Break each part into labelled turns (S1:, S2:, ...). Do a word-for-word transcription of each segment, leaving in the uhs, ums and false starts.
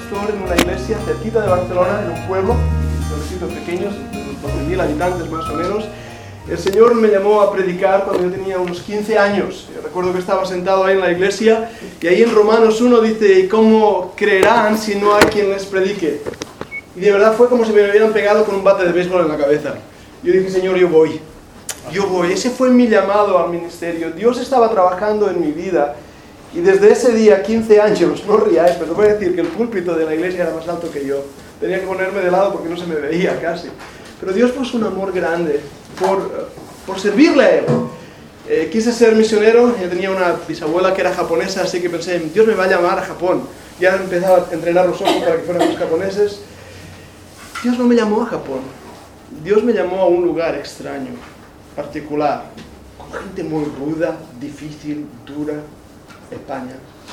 S1: pastor en una iglesia cerquita de Barcelona, en un pueblo, un pueblecito pequeño, doce mil habitantes más o menos. El Señor me llamó a predicar cuando yo tenía unos quince años. Yo recuerdo que estaba sentado ahí en la iglesia y ahí en Romanos uno dice: ¿y cómo creerán si no hay quien les predique? Y de verdad fue como si me hubieran pegado con un bate de béisbol en la cabeza. Yo dije: Señor, yo voy, yo voy. Ese fue mi llamado al ministerio. Dios estaba trabajando en mi vida y desde ese día, quince años, no ríais, pero voy a decir que el púlpito de la iglesia era más alto que yo. Tenía que ponerme de lado porque no se me veía casi. Pero Dios puso un amor grande por, por servirle a Él. Eh, quise ser misionero. Yo tenía una bisabuela que era japonesa, así que pensé: Dios me va a llamar a Japón. Ya empezaba a entrenar los ojos para que fuéramos japoneses. Dios no me llamó a Japón. Dios me llamó a un lugar extraño, particular, con gente muy ruda, difícil, dura, España.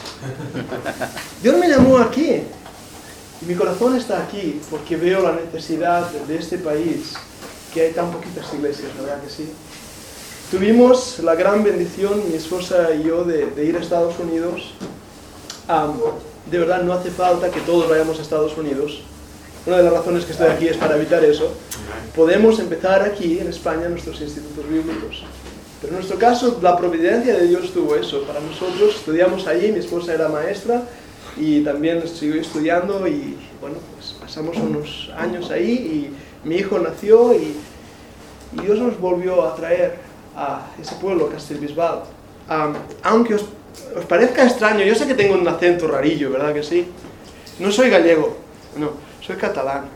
S1: Dios me llamó aquí. Y mi corazón está aquí porque veo la necesidad de este país, que hay tan poquitas iglesias, ¿verdad que sí? Tuvimos la gran bendición, mi esposa y yo, de, de ir a Estados Unidos. Um, de verdad no hace falta que todos vayamos a Estados Unidos. Una de las razones que estoy aquí es para evitar eso. Podemos empezar aquí en España nuestros institutos bíblicos. Pero en nuestro caso, la providencia de Dios tuvo eso. Para nosotros estudiamos allí, mi esposa era maestra y también siguió estudiando y bueno, pues pasamos unos años ahí y mi hijo nació y, y Dios nos volvió a traer a ese pueblo, Castelbisbal. Um, aunque os, os parezca extraño, yo sé que tengo un acento rarillo, ¿verdad que sí? No soy gallego, no, soy catalán.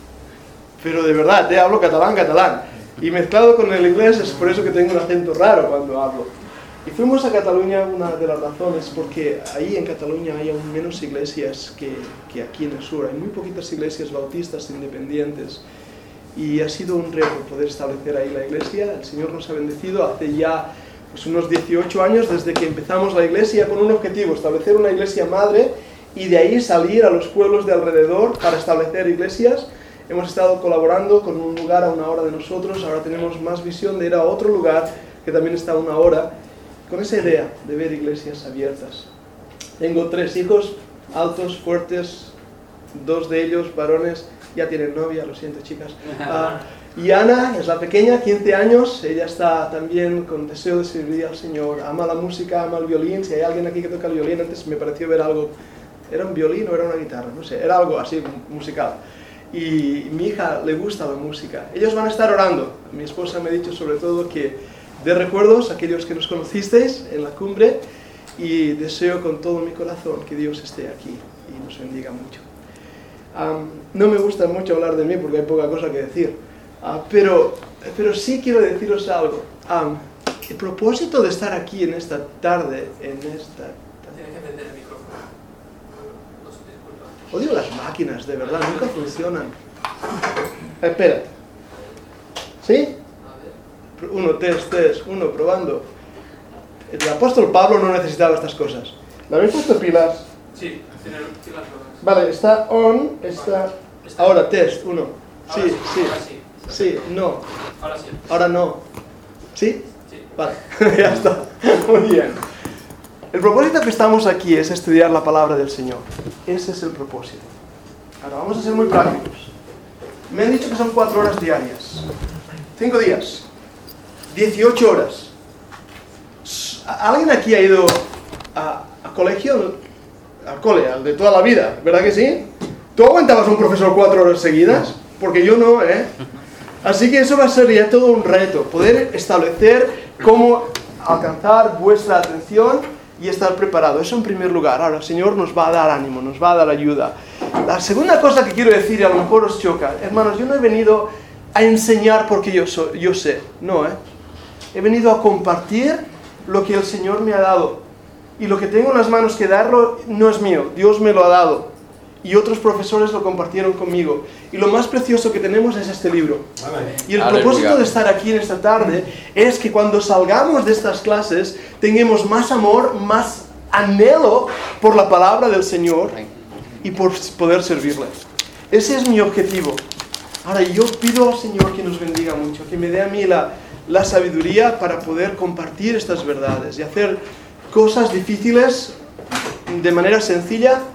S1: Pero de verdad, eh, hablo catalán, catalán. Y mezclado con el inglés es por eso que tengo un acento raro cuando hablo. Y fuimos a Cataluña, una de las razones, porque ahí en Cataluña hay aún menos iglesias que, que aquí en el sur. Hay muy poquitas iglesias bautistas independientes. Y ha sido un reto poder establecer ahí la iglesia. El Señor nos ha bendecido hace ya pues, unos dieciocho años desde que empezamos la iglesia con un objetivo: establecer una iglesia madre y de ahí salir a los pueblos de alrededor para establecer iglesias. Hemos estado colaborando con un lugar a una hora de nosotros. Ahora tenemos más visión de ir a otro lugar que también está a una hora, con esa idea de ver iglesias abiertas. Tengo tres hijos, altos, fuertes, dos de ellos varones, ya tienen novia, lo siento chicas. Uh, y Ana es la pequeña, quince años, ella está también con deseo de servir al Señor, ama la música, ama el violín. Si hay alguien aquí que toca el violín, antes me pareció ver algo, ¿era un violín o era una guitarra? No sé, era algo así musical. Y mi hija le gusta la música. Ellos van a estar orando. Mi esposa me ha dicho sobre todo que de recuerdos, aquellos que nos conocisteis en la cumbre, y deseo con todo mi corazón que Dios esté aquí y nos bendiga mucho. Um, no me gusta mucho hablar de mí porque hay poca cosa que decir, uh, pero, pero sí quiero deciros algo. Um, el propósito de estar aquí en esta tarde, en esta...
S2: Tienes que encender el micrófono. No se disculpa.
S1: Odio las máquinas, de verdad, nunca funcionan. Espera. ¿Sí? Uno, test, test, uno, probando. El apóstol Pablo no necesitaba estas cosas. ¿Le habéis puesto pilas?
S2: Sí, tiene pilas nuevas.
S1: Vale, está on, está... Ahora, test, uno. Sí,
S2: Ahora
S1: sí,
S2: ahora sí.
S1: sí, no.
S2: Ahora sí.
S1: Ahora no. ¿Sí?
S2: Sí.
S1: Vale, ya está. Muy bien. El propósito que estamos aquí es estudiar la palabra del Señor. Ese es el propósito. Ahora, vamos a ser muy prácticos. Me han dicho que son cuatro horas diarias. Cinco días. dieciocho horas. ¿Alguien aquí ha ido a, a colegio? Al cole, al de toda la vida, ¿verdad que sí? ¿Tú aguantabas a un profesor cuatro horas seguidas? Porque yo no, ¿eh? Así que eso va a ser ya todo un reto, poder establecer cómo alcanzar vuestra atención y estar preparado. Eso en primer lugar. Ahora el Señor nos va a dar ánimo, nos va a dar ayuda. La segunda cosa que quiero decir, y a lo mejor os choca, hermanos, yo no he venido a enseñar porque yo, soy, yo sé, no, ¿eh? He venido a compartir lo que el Señor me ha dado. Y lo que tengo en las manos que darlo no es mío, Dios me lo ha dado. Y otros profesores lo compartieron conmigo. Y lo más precioso que tenemos es este libro. Y el propósito de estar aquí en esta tarde es que cuando salgamos de estas clases tengamos más amor, más anhelo por la palabra del Señor y por poder servirle. Ese es mi objetivo. Ahora yo pido al Señor que nos bendiga mucho, que me dé a mí la, la sabiduría para poder compartir estas verdades y hacer cosas difíciles de manera sencilla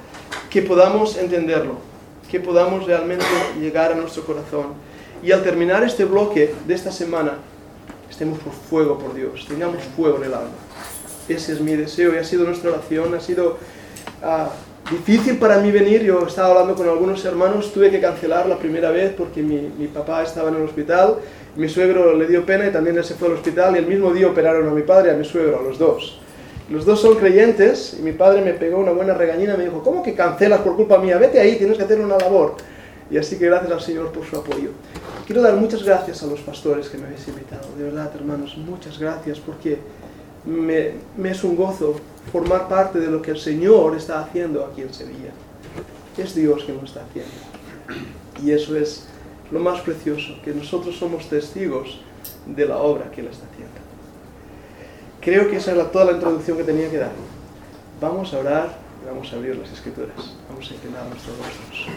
S1: que podamos entenderlo, que podamos realmente llegar a nuestro corazón. Y al terminar este bloque de esta semana, estemos por fuego por Dios, tengamos fuego en el alma. Ese es mi deseo y ha sido nuestra oración. Ha sido uh, difícil para mí venir. Yo estaba hablando con algunos hermanos, tuve que cancelar la primera vez porque mi, mi papá estaba en el hospital, mi suegro le dio pena y también él se fue al hospital, y el mismo día operaron a mi padre y a mi suegro, a los dos. Los dos son creyentes y mi padre me pegó una buena regañina y me dijo: ¿cómo que cancelas por culpa mía? Vete ahí, tienes que hacer una labor. Y así que gracias al Señor por su apoyo. Quiero dar muchas gracias a los pastores que me habéis invitado. De verdad, hermanos, muchas gracias, porque me, me es un gozo formar parte de lo que el Señor está haciendo aquí en Sevilla. Es Dios que lo está haciendo. Y eso es lo más precioso, que nosotros somos testigos de la obra que Él está haciendo. Creo que esa es la, toda la introducción que tenía que dar. Vamos a orar y vamos a abrir las Escrituras. Vamos a inclinar nuestros rostros.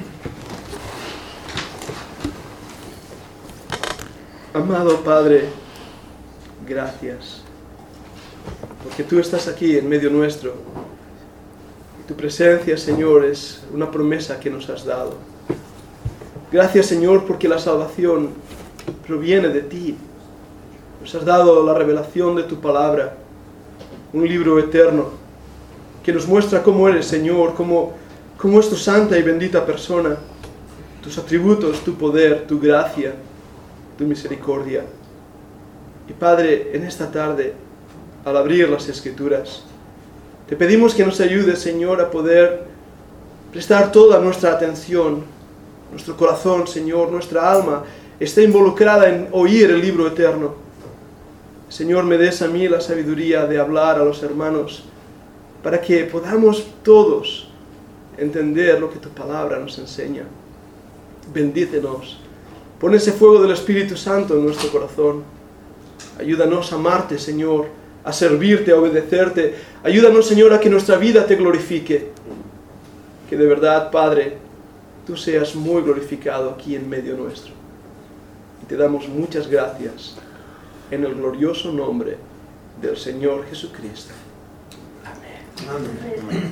S1: Amado Padre, gracias, porque Tú estás aquí en medio nuestro. Tu presencia, Señor, es una promesa que nos has dado. Gracias, Señor, porque la salvación proviene de Ti. Nos has dado la revelación de Tu palabra, un libro eterno que nos muestra cómo eres, Señor, cómo, cómo es Tu santa y bendita persona, Tus atributos, Tu poder, Tu gracia, Tu misericordia. Y Padre, en esta tarde, al abrir las Escrituras, Te pedimos que nos ayudes, Señor, a poder prestar toda nuestra atención, nuestro corazón, Señor, nuestra alma, está involucrada en oír el libro eterno. Señor, me des a mí la sabiduría de hablar a los hermanos, para que podamos todos entender lo que Tu palabra nos enseña. Bendícenos. Pon ese fuego del Espíritu Santo en nuestro corazón. Ayúdanos a amarte, Señor, a servirte, a obedecerte. Ayúdanos, Señor, a que nuestra vida Te glorifique. Que de verdad, Padre, Tú seas muy glorificado aquí en medio nuestro. Y Te damos muchas gracias en el glorioso nombre del Señor Jesucristo. Amén. Amén.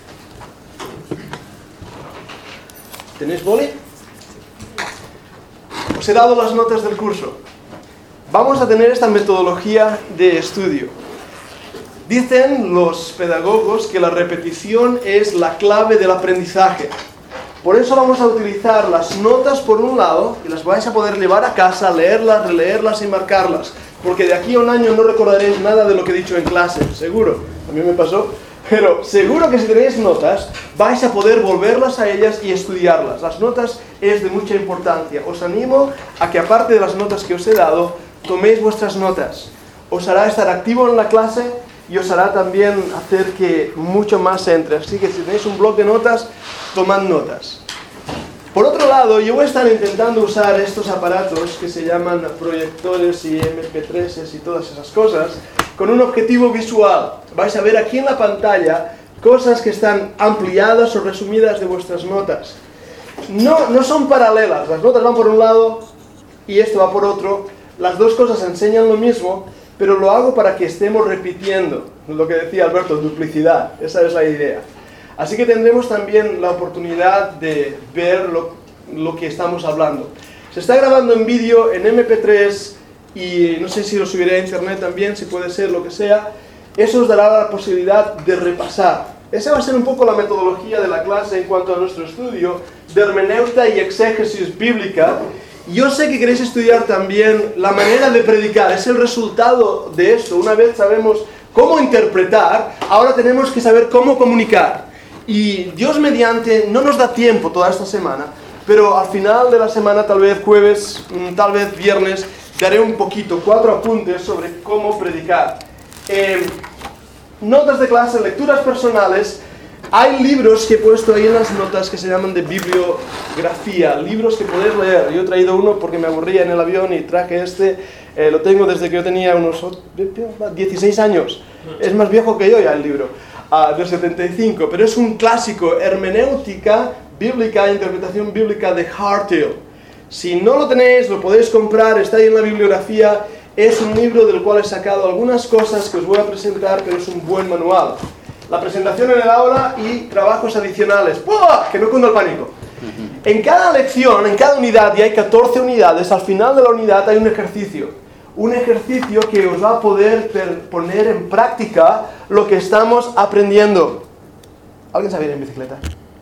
S1: ¿Tenéis boli? Os he dado las notas del curso. Vamos a tener esta metodología de estudio. Dicen los pedagogos que la repetición es la clave del aprendizaje. Por eso vamos a utilizar las notas por un lado, y las vais a poder llevar a casa, leerlas, releerlas y marcarlas. Porque de aquí a un año no recordaréis nada de lo que he dicho en clase, seguro. A mí me pasó. Pero seguro que si tenéis notas, vais a poder volverlas a ellas y estudiarlas. Las notas es de mucha importancia. Os animo a que, aparte de las notas que os he dado, toméis vuestras notas. Os hará estar activo en la clase y os hará también hacer que mucho más entre. Así que si tenéis un bloc de notas, tomad notas. Por otro lado, yo voy a estar intentando usar estos aparatos que se llaman proyectores y eme pe tres y todas esas cosas, con un objetivo visual. Vais a ver aquí en la pantalla cosas que están ampliadas o resumidas de vuestras notas. No, no son paralelas, las notas van por un lado y esto va por otro. Las dos cosas enseñan lo mismo, pero lo hago para que estemos repitiendo. Lo que decía Alberto, duplicidad, esa es la idea. Así que tendremos también la oportunidad de ver lo, lo que estamos hablando. Se está grabando en vídeo en eme pe tres y no sé si lo subiré a internet también, si puede ser, lo que sea. Eso os dará la posibilidad de repasar. Esa va a ser un poco la metodología de la clase en cuanto a nuestro estudio de hermeneuta y exégesis bíblica. Yo sé que queréis estudiar también la manera de predicar, es el resultado de esto. Una vez sabemos cómo interpretar, ahora tenemos que saber cómo comunicar. Y Dios mediante, no nos da tiempo toda esta semana, pero al final de la semana, tal vez jueves, tal vez viernes, daré un poquito, cuatro apuntes sobre cómo predicar. Eh, notas de clase, lecturas personales. Hay libros que he puesto ahí en las notas que se llaman de bibliografía, libros que podéis leer. Yo he traído uno porque me aburría en el avión y traje este. Eh, lo tengo desde que yo tenía unos dieciséis años. Es más viejo que yo ya el libro. Uh, del setenta y cinco, pero es un clásico, hermenéutica bíblica, interpretación bíblica de Hartill. Si no lo tenéis, lo podéis comprar, está ahí en la bibliografía. Es un libro del cual he sacado algunas cosas que os voy a presentar, pero es un buen manual. la presentación en el aula y trabajos adicionales. ¡Puah! Que no cunda el pánico. En cada lección, en cada unidad, y hay catorce unidades, al final de la unidad hay un ejercicio. Un ejercicio que os va a poder poner en práctica lo que estamos aprendiendo. ¿Alguien sabe ir en bicicleta?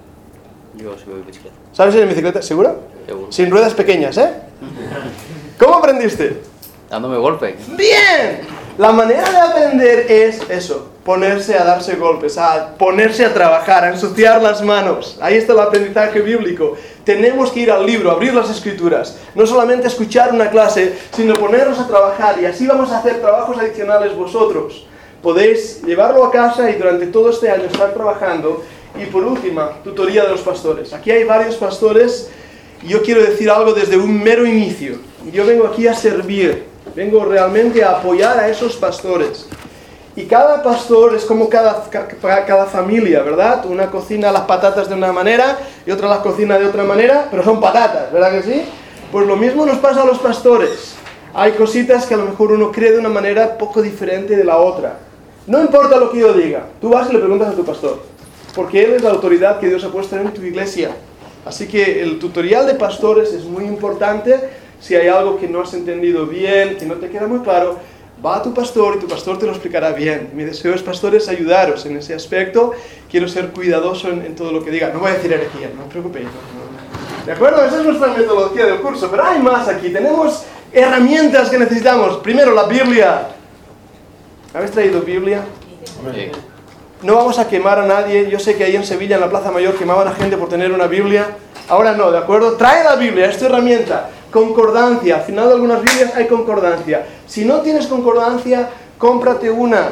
S3: Yo sí voy en bicicleta.
S1: ¿Sabes ir en bicicleta? ¿Seguro?
S3: Seguro.
S1: Sin ruedas pequeñas, ¿eh? ¿Cómo aprendiste?
S3: Dándome golpe.
S1: ¡Bien! La manera de aprender es eso, ponerse a darse golpes, a ponerse a trabajar, a ensuciar las manos. Ahí está el aprendizaje bíblico. Tenemos que ir al libro, abrir las escrituras, no solamente escuchar una clase, sino ponernos a trabajar, y así vamos a hacer trabajos adicionales vosotros. Podéis llevarlo a casa y durante todo este año estar trabajando. Y por última, tutoría de los pastores. Aquí hay varios pastores y yo quiero decir algo desde un mero inicio. Yo vengo aquí a servir, vengo realmente a apoyar a esos pastores. Y cada pastor es como cada, cada familia, ¿verdad? Una cocina las patatas de una manera y otra las cocina de otra manera, pero son patatas, ¿verdad que sí? Pues lo mismo nos pasa a los pastores. Hay cositas que a lo mejor uno cree de una manera poco diferente de la otra. No importa lo que yo diga, tú vas y le preguntas a tu pastor, porque él es la autoridad que Dios ha puesto en tu iglesia. Así que el tutorial de pastores es muy importante. Si hay algo que no has entendido bien, que no te queda muy claro, va a tu pastor y tu pastor te lo explicará bien. Mi deseo es, pastores, ayudaros en ese aspecto. Quiero ser cuidadoso en, en todo lo que diga. No voy a decir herejía, no os preocupéis. No, no. ¿De acuerdo? Esa es nuestra metodología del curso. Pero hay más aquí. Tenemos herramientas que necesitamos. Primero, la Biblia. ¿Habéis traído Biblia?
S3: Sí.
S1: No vamos a quemar a nadie. Yo sé que ahí en Sevilla, en la Plaza Mayor, quemaban a gente por tener una Biblia. Ahora no, ¿de acuerdo? Trae la Biblia, es tu herramienta. Concordancia. Al final de algunas Biblias hay concordancia. Si no tienes concordancia, cómprate una.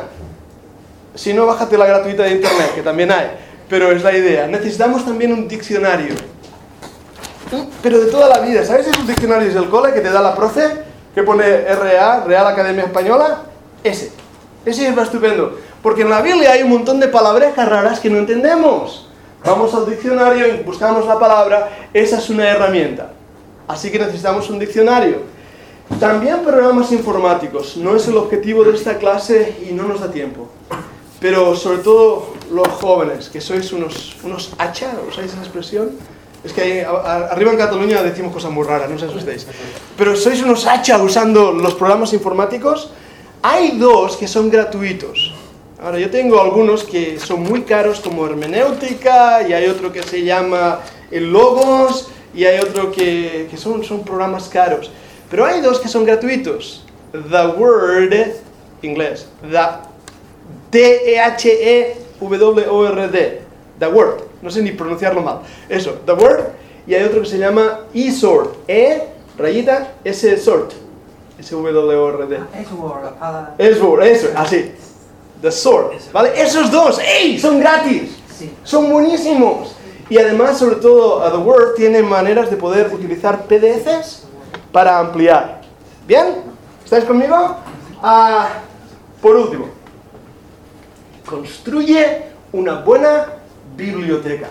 S1: Si no, bájate la gratuita de internet, que también hay. Pero es la idea. Necesitamos también un diccionario. Pero de toda la vida. ¿Sabes esos diccionarios del cole que te da la profe? Que pone R A, Real Academia Española. Ese. Ese es estupendo. Porque en la Biblia hay un montón de palabrejas raras que no entendemos. Vamos al diccionario y buscamos la palabra. Esa es una herramienta. Así que necesitamos un diccionario. También programas informáticos. No es el objetivo de esta clase y no nos da tiempo. Pero sobre todo los jóvenes, que sois unos, unos hacha, ¿usáis esa expresión? Es que ahí, a, a, arriba en Cataluña decimos cosas muy raras, no os asustéis. Pero sois unos hacha usando los programas informáticos. Hay dos que son gratuitos. Ahora, yo tengo algunos que son muy caros, como Hermenéutica, y hay otro que se llama el Logos, y hay otro que, que son, son programas caros. Pero hay dos que son gratuitos. The Word, inglés, T E H E W O R D, The Word, no sé ni pronunciarlo mal. Eso, The Word, y hay otro que se llama eSword, E, rayita, S, Sword, S W O R D.
S2: Sword, la espada.
S1: Sword, eso, así. The Sword, ¿vale? Esos dos, ¡ey! Son gratis.
S2: Sí.
S1: Son buenísimos. Y además, sobre todo, uh, The Word tiene maneras de poder utilizar P D Fs para ampliar. ¿Bien? ¿Estáis conmigo? Uh, por último, construye una buena biblioteca.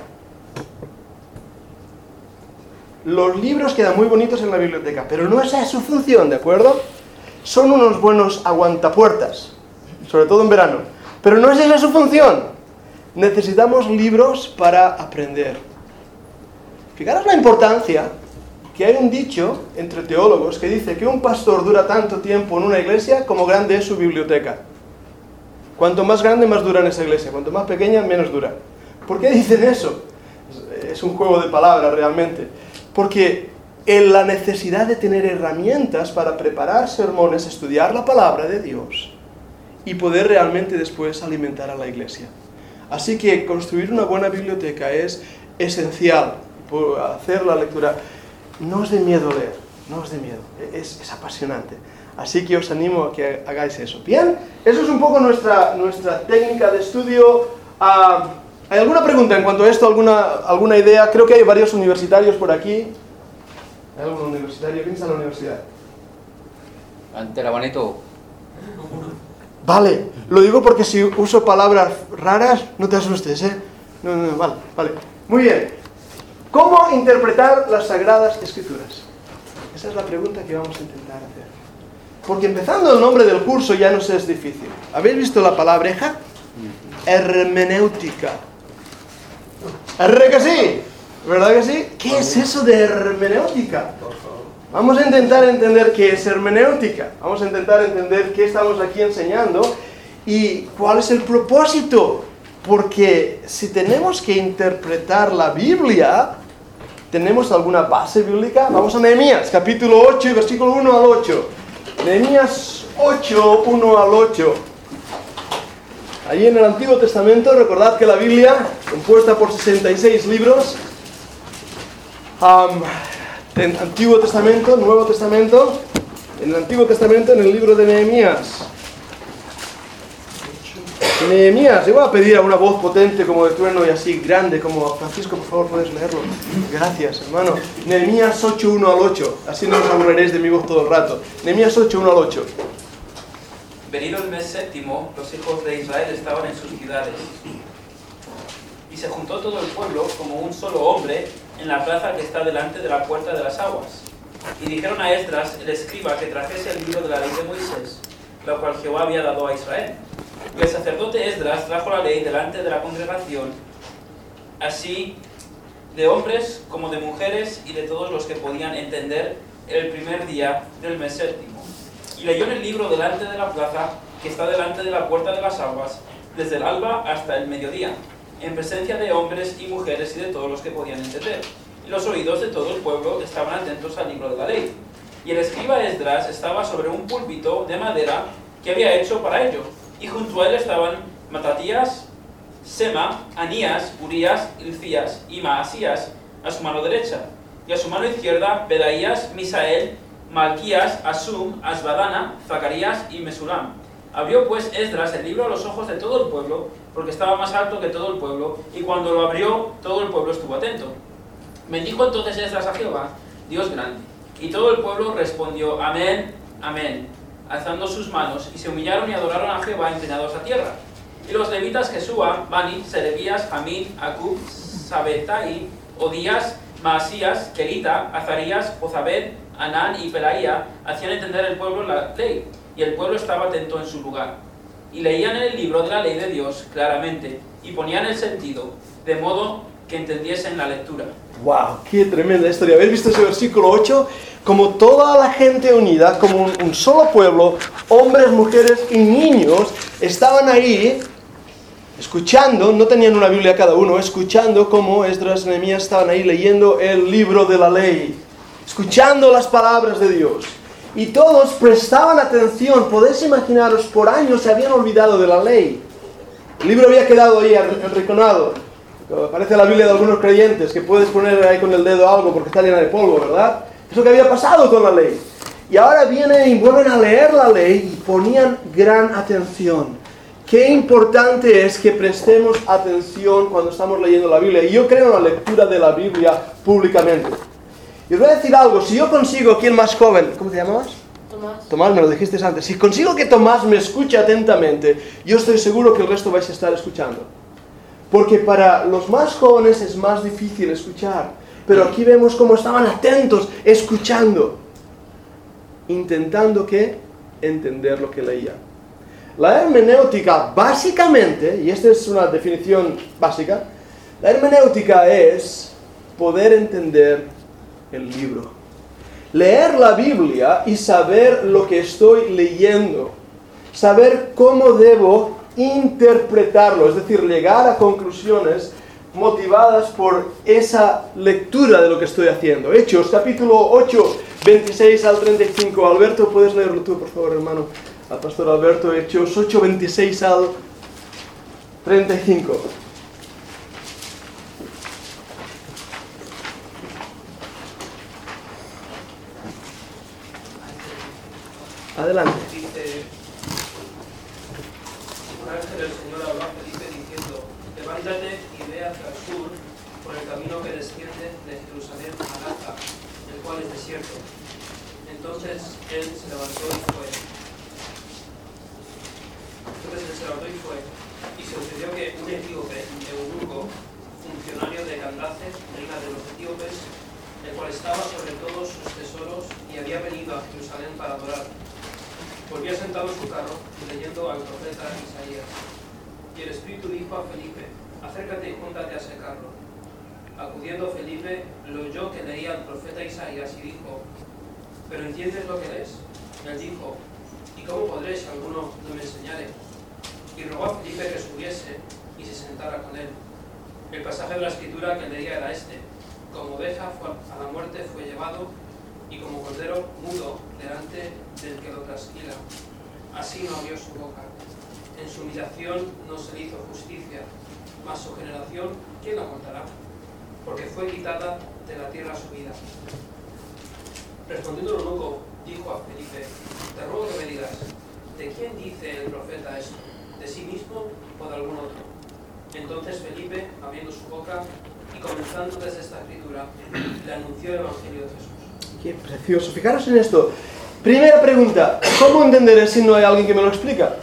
S1: Los libros quedan muy bonitos en la biblioteca, pero no esa es su función, ¿de acuerdo? Son unos buenos aguantapuertas, sobre todo en verano, pero no es esa su función. Necesitamos libros para aprender. Fijaros la importancia que hay un dicho entre teólogos que dice que un pastor dura tanto tiempo en una iglesia como grande es su biblioteca. Cuanto más grande, más dura en esa iglesia. Cuanto más pequeña, menos dura. ¿Por qué dicen eso? Es un juego de palabras realmente. Porque en la necesidad de tener herramientas para preparar sermones, estudiar la palabra de Dios y poder realmente después alimentar a la iglesia. Así que construir una buena biblioteca es esencial. Por hacer la lectura, no os dé miedo leer, no os dé miedo, es, es apasionante. Así que os animo a que hagáis eso. Bien, eso es un poco nuestra, nuestra técnica de estudio. Uh, ¿Hay alguna pregunta en cuanto a esto? ¿Alguna, alguna idea? Creo que hay varios universitarios por aquí. ¿Hay algún universitario? ¿Quién está en la universidad?
S3: Ante la manito.
S1: Vale, lo digo porque si uso palabras raras, no te asustes, ¿eh? No, no, no, vale, vale. Muy bien. ¿Cómo interpretar las Sagradas Escrituras? Esa es la pregunta que vamos a intentar hacer. Porque empezando el nombre del curso ya nos es difícil. ¿Habéis visto la palabreja? hermenéutica. ¿R que sí? ¿Verdad que sí? ¿Qué es eso de hermenéutica? Vamos a intentar entender qué es hermenéutica. Vamos a intentar entender qué estamos aquí enseñando y cuál es el propósito. Porque si tenemos que interpretar la Biblia, ¿tenemos alguna base bíblica? Vamos a Nehemías, capítulo ocho, versículo uno al ocho. Nehemías ocho, uno al ocho. Allí en el Antiguo Testamento, recordad que la Biblia, compuesta por sesenta y seis libros, um, en Antiguo Testamento, Nuevo Testamento, en el Antiguo Testamento, en el libro de Nehemías. Nehemías, le voy a pedir a una voz potente como de trueno y así grande como Francisco, por favor, puedes leerlo. Gracias, hermano. Nehemías ocho, uno al ocho. Así no os aburriréis de mi voz todo el rato. Nehemías ocho, uno al ocho.
S2: Venido el mes séptimo, los hijos de Israel estaban en sus ciudades. Y se juntó todo el pueblo como un solo hombre en la plaza que está delante de la puerta de las aguas. Y dijeron a Esdras, el escriba, que trajese el libro de la ley de Moisés, la cual Jehová había dado a Israel. Y el sacerdote Esdras trajo la ley delante de la congregación, así de hombres como de mujeres y de todos los que podían entender el primer día del mes séptimo. Y leyó en el libro delante de la plaza que está delante de la puerta de las aguas, desde el alba hasta el mediodía, en presencia de hombres y mujeres y de todos los que podían entender. Y los oídos de todo el pueblo estaban atentos al libro de la ley. Y el escriba Esdras estaba sobre un púlpito de madera que había hecho para ello. Y junto a él estaban Matatías, Sema, Anías, Urías, Hilcías y Maasías a su mano derecha. Y a su mano izquierda, Bedaías, Misael, Malquías, Asum, Asbadana, Zacarías y Mesulam. Abrió pues Esdras el libro a los ojos de todo el pueblo, porque estaba más alto que todo el pueblo, y cuando lo abrió, todo el pueblo estuvo atento. Bendijo entonces Esdras a Jehová, Dios grande. Y todo el pueblo respondió, amén, amén, alzando sus manos, y se humillaron y adoraron a Jehová inclinados a tierra. Y los levitas Jesúa, Bani, Serebías, Jamín, Acub, Sabetai, Odías, Maasías, Kelita, Azarías, Jozabed, Anán y Pelaía hacían entender al pueblo la ley, y el pueblo estaba atento en su lugar. Y leían en el libro de la ley de Dios claramente, y ponían el sentido, de modo que entendiesen la lectura.
S1: ¡Wow! ¡Qué tremenda historia! ¿Habéis visto ese versículo ocho? Como toda la gente unida, como un, un solo pueblo, hombres, mujeres y niños, estaban ahí escuchando, no tenían una Biblia cada uno, escuchando cómo Esdras y Nehemías estaban ahí leyendo el libro de la ley, escuchando las palabras de Dios. Y todos prestaban atención. Podéis imaginaros, por años se habían olvidado de la ley. El libro había quedado ahí arrinconado. Parece la Biblia de algunos creyentes, que puedes poner ahí con el dedo algo porque está llena de polvo, ¿verdad? Es lo que había pasado con la ley. Y ahora vienen y vuelven a leer la ley y ponían gran atención. Qué importante es que prestemos atención cuando estamos leyendo la Biblia. Y yo creo en la lectura de la Biblia públicamente. Y os voy a decir algo, si yo consigo aquí el más joven, ¿cómo te llamabas?
S4: Tomás.
S1: Tomás, me lo dijiste antes. Si consigo que Tomás me escuche atentamente, yo estoy seguro que el resto vais a estar escuchando. Porque para los más jóvenes es más difícil escuchar. Pero aquí vemos cómo estaban atentos, escuchando. Intentando, ¿qué? Entender lo que leían. La hermenéutica, básicamente, y esta es una definición básica, la hermenéutica es poder entender el libro. Leer la Biblia y saber lo que estoy leyendo. Saber cómo debo interpretarlo, es decir, llegar a conclusiones motivadas por esa lectura de lo que estoy haciendo. Hechos, capítulo ocho, veintiséis al treinta y cinco. Alberto, ¿puedes leerlo tú, por favor, hermano? Al pastor Alberto, Hechos ocho, veintiséis al treinta y cinco. Adelante.
S2: Dice, un ángel del Señor habló a Felipe diciendo, levántate y ve hacia el sur por el camino que desciende de Jerusalén a Gaza, el cual es desierto. Entonces él se levantó y fue. Entonces él se levantó y fue. Y se sucedió que un etíope, eunuco, funcionario de Candace, reina de los etíopes, el cual estaba sobre todos sus tesoros y había venido a Jerusalén para adorar, volvía sentado en su carro, leyendo al profeta Isaías. Y el Espíritu dijo a Felipe, acércate y júntate a secarlo. Acudiendo Felipe, lo oyó que leía al profeta Isaías y dijo, ¿pero entiendes lo que lees? Él dijo, ¿y cómo podré si alguno no me enseñare? Y rogó a Felipe que subiese y se sentara con él. El pasaje de la Escritura que leía era este, como oveja fue a la muerte fue llevado, y como cordero mudo delante del que lo trasquila. Así no abrió su boca. En su humillación no se le hizo justicia, mas su generación, ¿quién la contará? Porque fue quitada de la tierra su vida. Respondiendo el eunuco, dijo a Felipe, te ruego que me digas, ¿de quién dice el profeta esto? ¿De sí mismo o de algún otro? Entonces Felipe, abriendo su boca y comenzando desde esta escritura, le anunció el Evangelio de Jesús.
S1: Qué precioso. Fijaros en esto. Primera pregunta, ¿cómo entenderé si no hay alguien que me lo explica?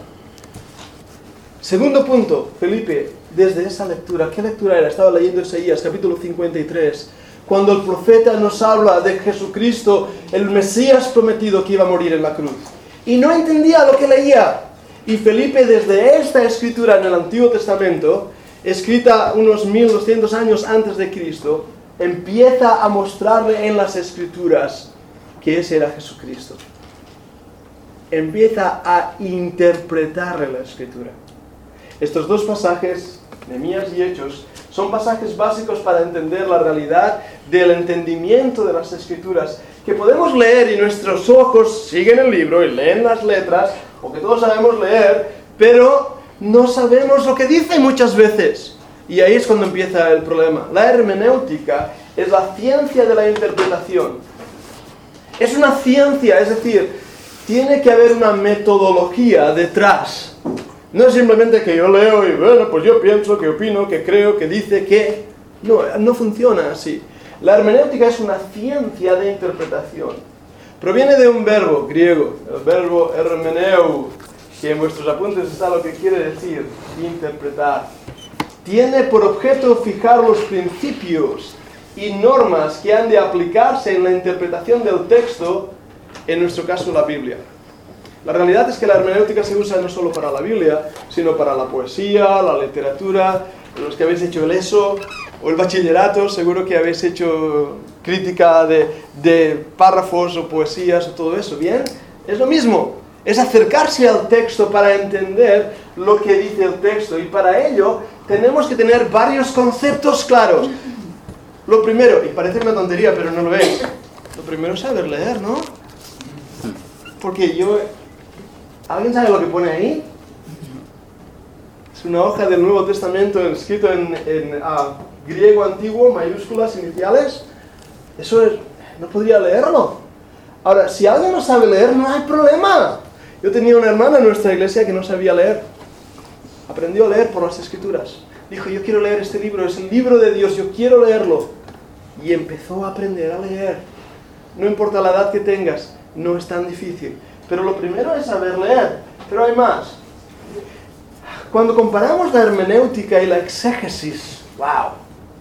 S1: Segundo punto, Felipe, desde esa lectura, ¿qué lectura era? Estaba leyendo Isaías, capítulo cincuenta y tres, cuando el profeta nos habla de Jesucristo, el Mesías prometido que iba a morir en la cruz. Y no entendía lo que leía. Y Felipe, desde esta escritura en el Antiguo Testamento, escrita unos mil doscientos años antes de Cristo, empieza a mostrarle en las Escrituras que ese era Jesucristo. Empieza a interpretarle la Escritura. Estos dos pasajes, Nehemías y Hechos, son pasajes básicos para entender la realidad del entendimiento de las Escrituras, que podemos leer y nuestros ojos siguen el libro y leen las letras, o que todos sabemos leer, pero no sabemos lo que dice muchas veces. Y ahí es cuando empieza el problema. La hermenéutica es la ciencia de la interpretación. Es una ciencia, es decir, tiene que haber una metodología detrás. No es simplemente que yo leo y bueno, pues yo pienso, que opino, que creo, que dice, que... No, no funciona así. La hermenéutica es una ciencia de interpretación. Proviene de un verbo griego, el verbo hermeneu, que en vuestros apuntes está lo que quiere decir interpretar. Tiene por objeto fijar los principios y normas que han de aplicarse en la interpretación del texto, en nuestro caso la Biblia. La realidad es que la hermenéutica se usa no solo para la Biblia, sino para la poesía, la literatura. Los que habéis hecho el ESO o el bachillerato, seguro que habéis hecho crítica de, de párrafos o poesías o todo eso, ¿bien? Es lo mismo, es acercarse al texto para entender lo que dice el texto, y para ello tenemos que tener varios conceptos claros. Lo primero, y parece una tontería, pero no lo es, lo primero es saber leer, ¿no? Porque yo... ¿Alguien sabe lo que pone ahí? Es una hoja del Nuevo Testamento escrito en, en uh, griego antiguo, mayúsculas iniciales. Eso es, no podría leerlo. Ahora, si alguien no sabe leer, no hay problema. Yo tenía una hermana en nuestra iglesia que no sabía leer. Aprendió a leer por las Escrituras. Dijo, yo quiero leer este libro, es el libro de Dios, yo quiero leerlo. Y empezó a aprender a leer. No importa la edad que tengas, no es tan difícil. Pero lo primero es saber leer. Pero hay más. Cuando comparamos la hermenéutica y la exégesis, wow,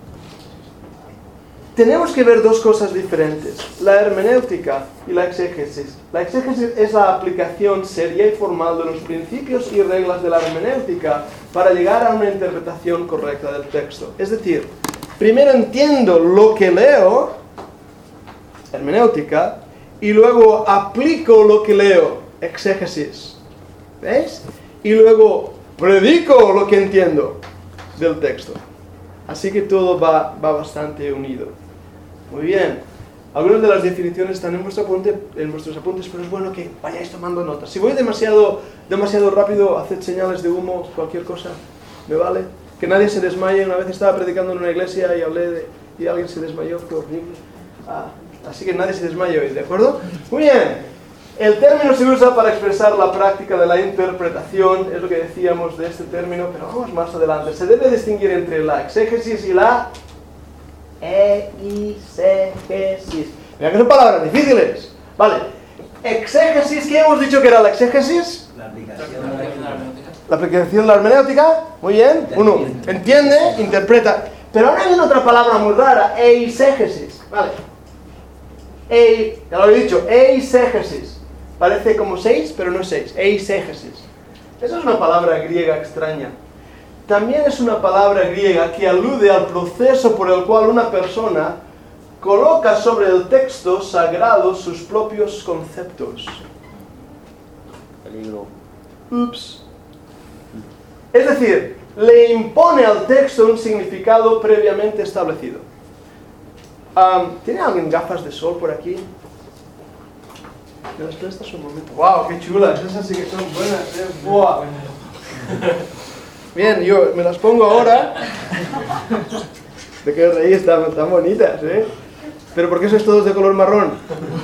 S1: tenemos que ver dos cosas diferentes, la hermenéutica y la exégesis. La exégesis es la aplicación seria y formal de los principios y reglas de la hermenéutica para llegar a una interpretación correcta del texto. Es decir, primero entiendo lo que leo, hermenéutica, y luego aplico lo que leo, exégesis. ¿Veis? Y luego predico lo que entiendo del texto. Así que todo va, va bastante unido. Muy bien. Algunas de las definiciones están en, vuestro apunte, en vuestros apuntes, pero es bueno que vayáis tomando notas. Si voy demasiado, demasiado rápido, haced señales de humo, cualquier cosa, ¿me vale? Que nadie se desmaye. Una vez estaba predicando en una iglesia y hablé de, y alguien se desmayó, qué horrible. Ah, así que nadie se desmaye hoy, ¿de acuerdo? Muy bien. El término se usa para expresar la práctica de la interpretación, es lo que decíamos de este término, pero vamos más adelante. Se debe distinguir entre la exégesis y la eisegesis. Mira que son palabras difíciles. Vale. Exégesis, ¿qué hemos dicho que era la exégesis?
S4: La aplicación de la hermenéutica.
S1: La aplicación de la hermenéutica. Muy bien. Uno entiende, interpreta. Pero ahora hay otra palabra muy rara, eisegesis. Vale. E, ya lo he dicho, eisegesis. Parece como seis, pero no es seis. Eisegesis. Esa es una palabra griega extraña. también es una palabra griega que alude al proceso por el cual una persona coloca sobre el texto sagrado sus propios conceptos.
S3: Peligro.
S1: Ups. Es decir, le impone al texto un significado previamente establecido. Um, ¿Tiene alguien gafas de sol por aquí? ¿Me las prestas un momento? ¡Wow, qué chulas! Esas sí que son buenas, ¿eh? ¡Buah! Bien, yo me las pongo ahora. ¿De qué reís? Están, están bonitas, ¿eh? ¿Pero por qué sois todos de color marrón?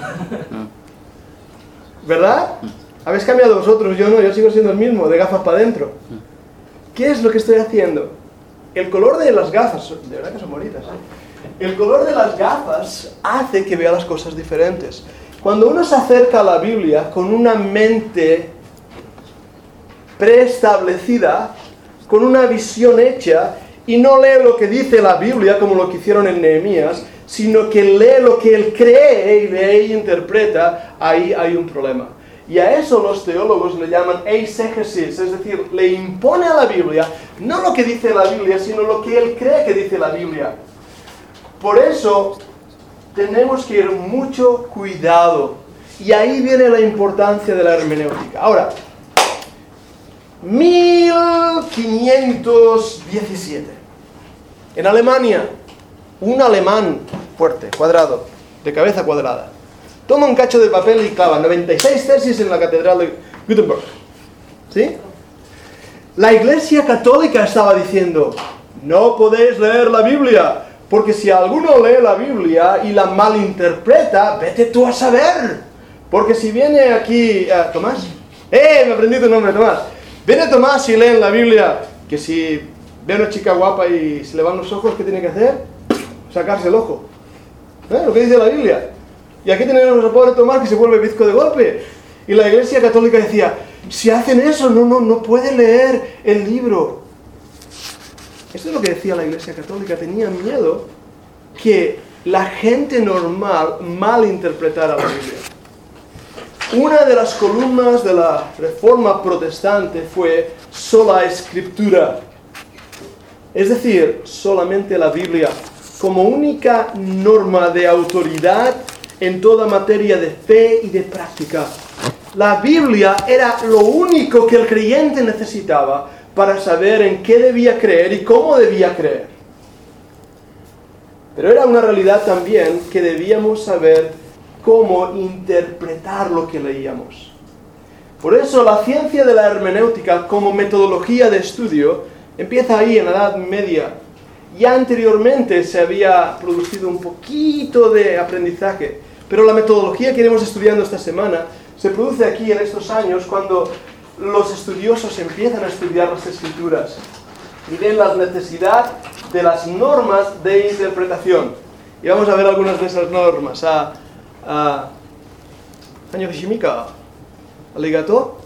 S1: ¿Verdad? ¿Habéis cambiado vosotros? Yo no, yo sigo siendo el mismo, de gafas para adentro. ¿Qué es lo que estoy haciendo? El color de las gafas, de verdad que son bonitas, ¿eh? El color de las gafas hace que vea las cosas diferentes. Cuando uno se acerca a la Biblia con una mente preestablecida, con una visión hecha, y no lee lo que dice la Biblia como lo que hicieron en Nehemías, sino que lee lo que él cree y de ahí interpreta, ahí hay un problema. Y a eso los teólogos le llaman eisegesis, es decir, le impone a la Biblia no lo que dice la Biblia, sino lo que él cree que dice la Biblia. Por eso tenemos que ir mucho cuidado. Y ahí viene la importancia de la hermenéutica. Ahora, mil quinientos diecisiete. En Alemania, un alemán fuerte, cuadrado, de cabeza cuadrada, toma un cacho de papel y clava noventa y seis tesis en la catedral de Gutenberg. ¿Sí? La Iglesia Católica estaba diciendo, no podéis leer la Biblia, porque si alguno lee la Biblia y la malinterpreta, vete tú a saber. Porque si viene aquí, uh, Tomás, ¡eh! Me aprendí tu nombre, Tomás. Viene Tomás y lee en la Biblia que si ve a una chica guapa y se le van los ojos, ¿qué tiene que hacer? Sacarse el ojo. ¿Eh? Lo que dice la Biblia. Y aquí tenemos al pobre Tomás que se vuelve bizco de golpe. Y la Iglesia Católica decía, si hacen eso, no, no, no puede leer el libro. Esto es lo que decía la Iglesia Católica. Tenía miedo que la gente normal malinterpretara la Biblia. Una de las columnas de la Reforma Protestante fue sola Escritura. Es decir, solamente la Biblia, como única norma de autoridad en toda materia de fe y de práctica. La Biblia era lo único que el creyente necesitaba para saber en qué debía creer y cómo debía creer. Pero era una realidad también que debíamos saber cómo interpretar lo que leíamos. Por eso la ciencia de la hermenéutica como metodología de estudio empieza ahí en la Edad Media. Ya anteriormente se había producido un poquito de aprendizaje, pero la metodología que iremos estudiando esta semana se produce aquí en estos años cuando los estudiosos empiezan a estudiar las Escrituras y ven la necesidad de las normas de interpretación. Y vamos a ver algunas de esas normas. A, a, Año Hishimika, aligato.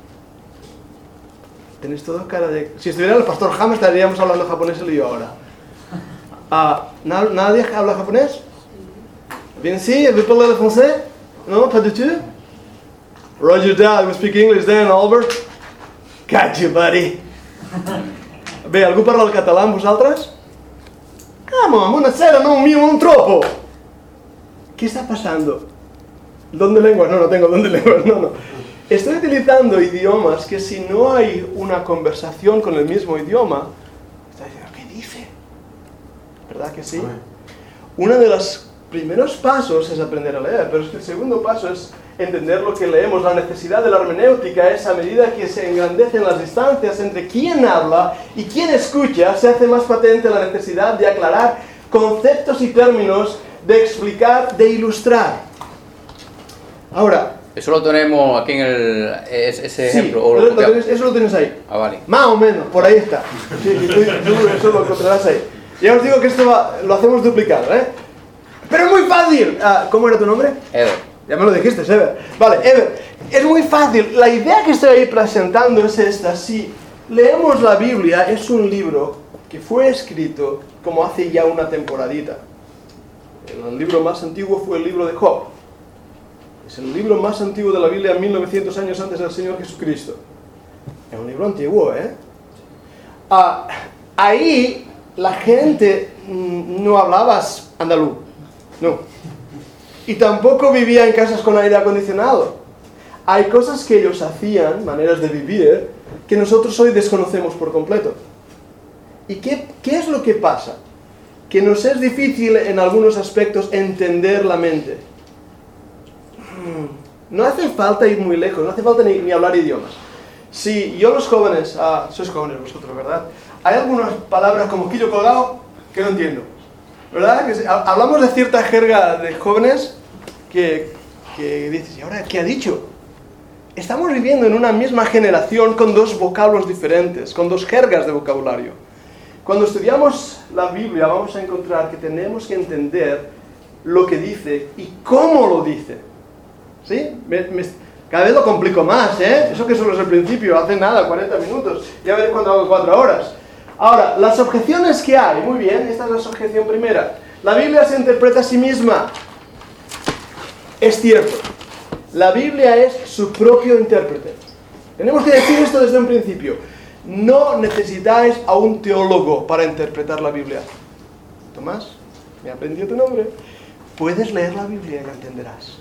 S1: Tenéis todo cara de... Si estuviera el pastor Ham estaríamos hablando japonés él y yo ahora. Ah, ¿nadie habla japonés? Bien, sí, ¿vous parlez français? No, pas du tout? Roger Dad, we speak English then, Albert? Got you, buddy. Bé, algú parla el català amb vosaltres? Come on, una cera, no un mío, un tropo. ¿Qué está pasando? ¿Don de lenguas? No, no tengo don de lenguas, no, no. Estoy utilizando idiomas que si no hay una conversación con el mismo idioma, está diciendo, ¿qué dice? ¿Verdad que sí? Uno de los primeros pasos es aprender a leer, pero es que el segundo paso es entender lo que leemos. La necesidad de la hermenéutica es a medida que se engrandecen las distancias entre quién habla y quién escucha, se hace más patente la necesidad de aclarar conceptos y términos, de explicar, de ilustrar. Ahora,
S3: eso lo tenemos aquí en el, ese, ese
S1: sí,
S3: ejemplo. O
S1: lo,
S3: lo
S1: lo tenés, eso lo tienes ahí.
S3: Ah, vale.
S1: Más o menos, por ahí está. Sí, sí, tú, tú eso lo encontrarás ahí. Ya os digo que esto va, lo hacemos duplicado, ¿eh? Pero es muy fácil. Ah, ¿cómo era tu nombre?
S3: Ever.
S1: Ya me lo dijiste, Ever. Vale, Ever. Es muy fácil. La idea que estoy ahí presentando es esta. Si leemos la Biblia, es un libro que fue escrito como hace ya una temporadita. El libro más antiguo fue el libro de Job. Es el libro más antiguo de la Biblia, mil novecientos años antes del Señor Jesucristo. Es un libro antiguo, ¿eh? ah, ahí la gente no hablaba andaluz, no. Y tampoco vivía en casas con aire acondicionado. Hay cosas que ellos hacían, maneras de vivir, que nosotros hoy desconocemos por completo. ¿Y qué, qué es lo que pasa? Que nos es difícil en algunos aspectos entender la mente. No hace falta ir muy lejos, no hace falta ni, ni hablar idiomas. Si yo los jóvenes, ah, sois jóvenes vosotros, ¿verdad? Hay algunas palabras como quillo colgado que no entiendo, ¿verdad? Que hablamos de cierta jerga de jóvenes que, que dices, ¿y ahora qué ha dicho? Estamos viviendo en una misma generación con dos vocablos diferentes, con dos jergas de vocabulario. Cuando estudiamos la Biblia vamos a encontrar que tenemos que entender lo que dice y cómo lo dice. ¿Sí? Me, me, cada vez lo complico más, ¿eh? Eso que solo es el principio, hace nada, cuarenta minutos. Ya veré cuando hago cuatro horas. Ahora, las objeciones que hay. Muy bien, esta es la objeción primera. La Biblia se interpreta a sí misma. Es cierto. La Biblia es su propio intérprete. Tenemos que decir esto desde un principio. No necesitáis a un teólogo para interpretar la Biblia. Tomás, me aprendió tu nombre. Puedes leer la Biblia y la entenderás.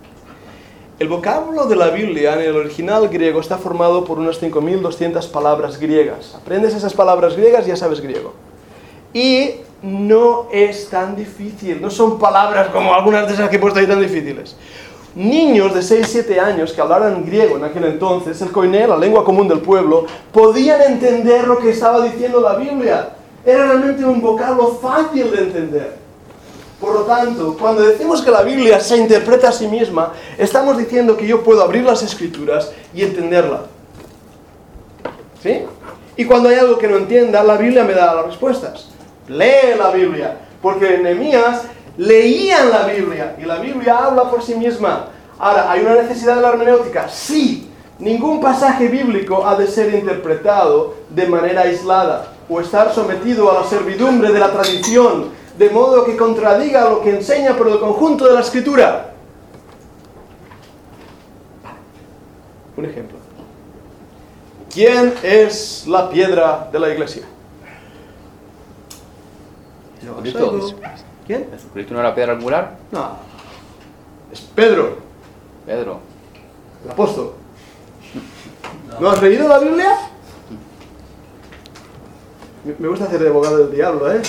S1: El vocablo de la Biblia en el original griego está formado por unas cinco mil doscientas palabras griegas. Aprendes esas palabras griegas y ya sabes griego. Y no es tan difícil, no son palabras como algunas de esas que he puesto ahí tan difíciles. Niños de seis siete años que hablaran griego en aquel entonces, el koiné, la lengua común del pueblo, podían entender lo que estaba diciendo la Biblia. Era realmente un vocablo fácil de entender. Por lo tanto, cuando decimos que la Biblia se interpreta a sí misma, estamos diciendo que yo puedo abrir las Escrituras y entenderla. ¿Sí? Y cuando hay algo que no entienda, la Biblia me da las respuestas. Lee la Biblia, porque Nehemías leían la Biblia y la Biblia habla por sí misma. Ahora, ¿hay una necesidad de la hermenéutica? Sí. Ningún pasaje bíblico ha de ser interpretado de manera aislada o estar sometido a la servidumbre de la tradición, de modo que contradiga lo que enseña por el conjunto de la Escritura. Un ejemplo. ¿Quién es la piedra de la iglesia?
S3: ¿Jesucristo?
S1: ¿Quién?
S3: ¿Jesucristo no era piedra angular?
S1: No. Es Pedro,
S3: Pedro.
S1: el apóstol. ¿No has leído la Biblia? Me gusta hacer de abogado del diablo, ¿eh?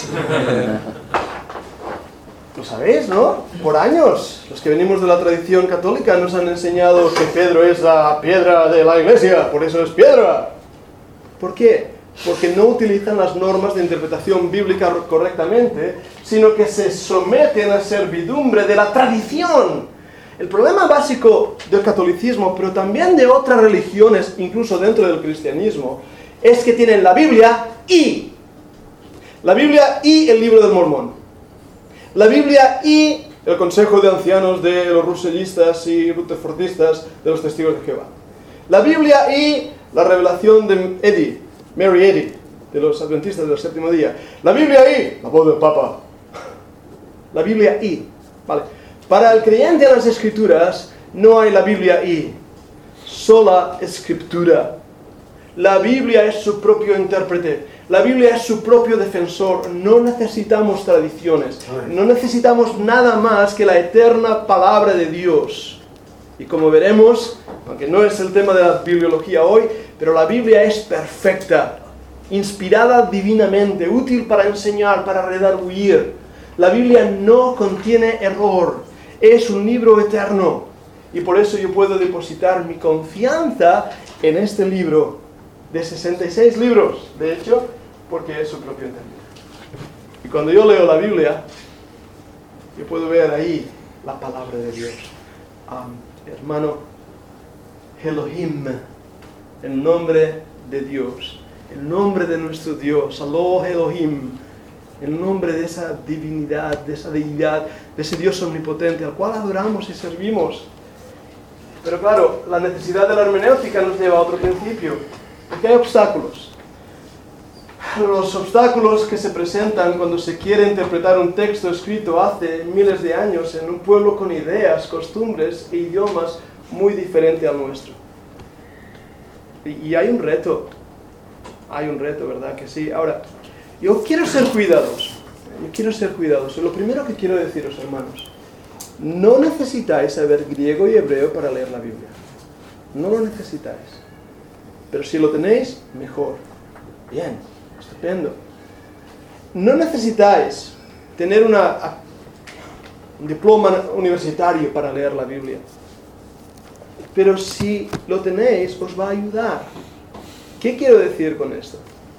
S1: Lo sabéis, ¿no? Por años, los que venimos de la tradición católica nos han enseñado que Pedro es la piedra de la iglesia, por eso es piedra. ¿Por qué? Porque no utilizan las normas de interpretación bíblica correctamente, sino que se someten a servidumbre de la tradición. El problema básico del catolicismo, pero también de otras religiones, incluso dentro del cristianismo, es que tienen la Biblia y la Biblia y el libro del Mormón, la Biblia y el consejo de ancianos de los russellistas y rutherfordistas de los testigos de Jehová, la Biblia y la revelación de Eddy, Mary Eddy, de los adventistas del séptimo día, la Biblia y la voz del Papa, la Biblia y, vale. Para el creyente en las Escrituras no hay la Biblia y, sola Escritura. La Biblia es su propio intérprete, la Biblia es su propio defensor. No necesitamos tradiciones, no necesitamos nada más que la eterna palabra de Dios. Y como veremos, aunque no es el tema de la bibliología hoy, pero la Biblia es perfecta, inspirada divinamente, útil para enseñar, para redarguir. La Biblia no contiene error, es un libro eterno. Y por eso yo puedo depositar mi confianza en este libro de sesenta y seis libros, de hecho, porque es su propio entendimiento. Y cuando yo leo la Biblia, yo puedo ver ahí la palabra de Dios. Um, hermano, Elohim, el nombre de Dios, el nombre de nuestro Dios, Alo Elohim, el nombre de esa divinidad, de esa deidad, de ese Dios omnipotente al cual adoramos y servimos. Pero claro, la necesidad de la hermenéutica nos lleva a otro principio, porque hay obstáculos. Los obstáculos que se presentan cuando se quiere interpretar un texto escrito hace miles de años en un pueblo con ideas, costumbres e idiomas muy diferentes al nuestro. Y hay un reto. hay un reto, ¿verdad? Que sí. Ahora, yo quiero ser cuidadoso. Yo quiero ser cuidadoso. Lo primero que quiero deciros, hermanos, no necesitáis saber griego y hebreo para leer la Biblia. No lo necesitáis. Pero si lo tenéis, mejor. Bien, estupendo. No necesitáis tener una, un diploma universitario para leer la Biblia. Pero si lo tenéis, os va a ayudar. ¿Qué quiero decir con esto?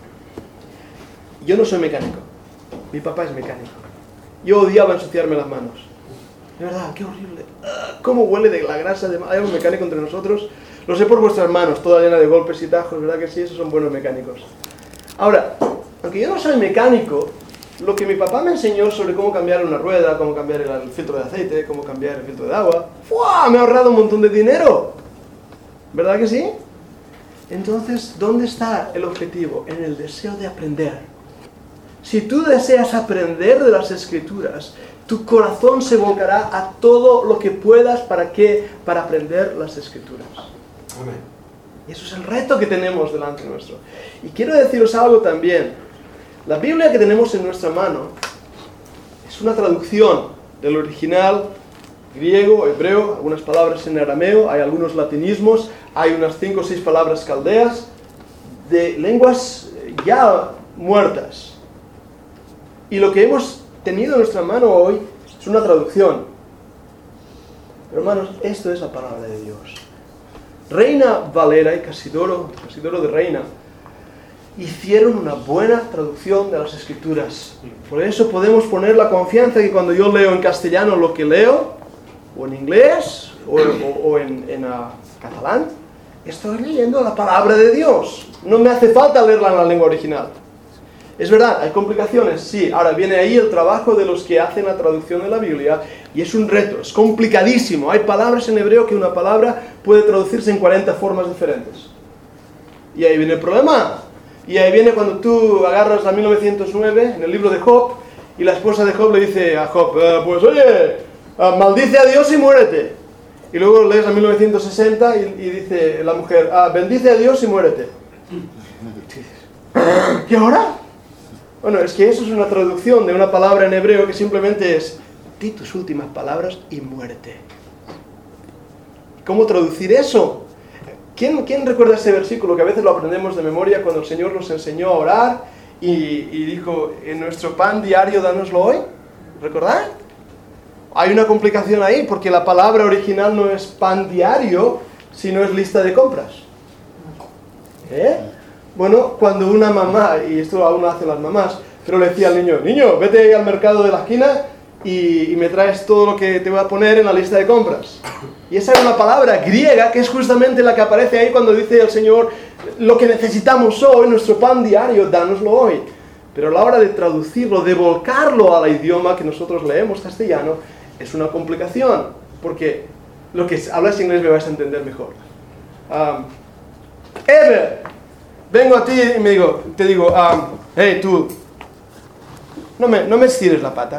S1: Yo no soy mecánico. Mi papá es mecánico. Yo odiaba ensuciarme las manos. De verdad, qué horrible. ¿Cómo huele de la grasa de... Hay un mecánico entre nosotros. Lo sé por vuestras manos, toda llena de golpes y tajos, ¿verdad que sí? Esos son buenos mecánicos. Ahora, aunque yo no soy mecánico, lo que mi papá me enseñó sobre cómo cambiar una rueda, cómo cambiar el, el filtro de aceite, cómo cambiar el filtro de agua, ¡fua! Me ha ahorrado un montón de dinero. ¿Verdad que sí? Entonces, ¿dónde está el objetivo? En el deseo de aprender. Si tú deseas aprender de las Escrituras, tu corazón se volcará a todo lo que puedas. ¿Para qué? Para aprender las Escrituras. Amén. Y eso es el reto que tenemos delante nuestro. Y quiero deciros algo también. La Biblia que tenemos en nuestra mano es una traducción del original griego, hebreo, algunas palabras en arameo, hay algunos latinismos, hay unas cinco o seis palabras caldeas, de lenguas ya muertas. Y lo que hemos tenido en nuestra mano hoy es una traducción. Pero hermanos, esto es la palabra de Dios. Reina Valera y Casidoro, Casidoro de Reina, hicieron una buena traducción de las Escrituras. Por eso podemos poner la confianza que cuando yo leo en castellano lo que leo, o en inglés, o, o, o en, en uh, catalán, estoy leyendo la palabra de Dios. No me hace falta leerla en la lengua original. Es verdad, hay complicaciones, sí. Ahora viene ahí el trabajo de los que hacen la traducción de la Biblia, y es un reto, es complicadísimo. Hay palabras en hebreo que una palabra puede traducirse en cuarenta formas diferentes. Y ahí viene el problema. Y ahí viene cuando tú agarras la mil novecientos nueve, en el libro de Job, y la esposa de Job le dice a Job, eh, pues oye, maldice a Dios y muérete. Y luego lees la mil novecientos sesenta y, y dice la mujer, ah, bendice a Dios y muérete. ¿Y ahora? Bueno, es que eso es una traducción de una palabra en hebreo que simplemente es, di tus últimas palabras y muérete. ¿Cómo traducir eso? ¿Quién, ¿Quién recuerda ese versículo que a veces lo aprendemos de memoria cuando el Señor nos enseñó a orar y, y dijo, en nuestro pan diario dánoslo hoy? ¿Recordad? Hay una complicación ahí porque la palabra original no es pan diario, sino es lista de compras. ¿Eh? Bueno, cuando una mamá, y esto aún lo hacen las mamás, pero le decía al niño, niño, vete al mercado de la esquina y, y me traes todo lo que te voy a poner en la lista de compras. Y esa es una palabra griega que es justamente la que aparece ahí cuando dice el Señor, lo que necesitamos hoy, nuestro pan diario, dánoslo hoy. Pero a la hora de traducirlo, de volcarlo al idioma que nosotros leemos, castellano, es una complicación, porque lo que hablas inglés me vas a entender mejor. Um, Ever, vengo a ti y me digo, te digo, um, hey tú, no me, no me estires la pata.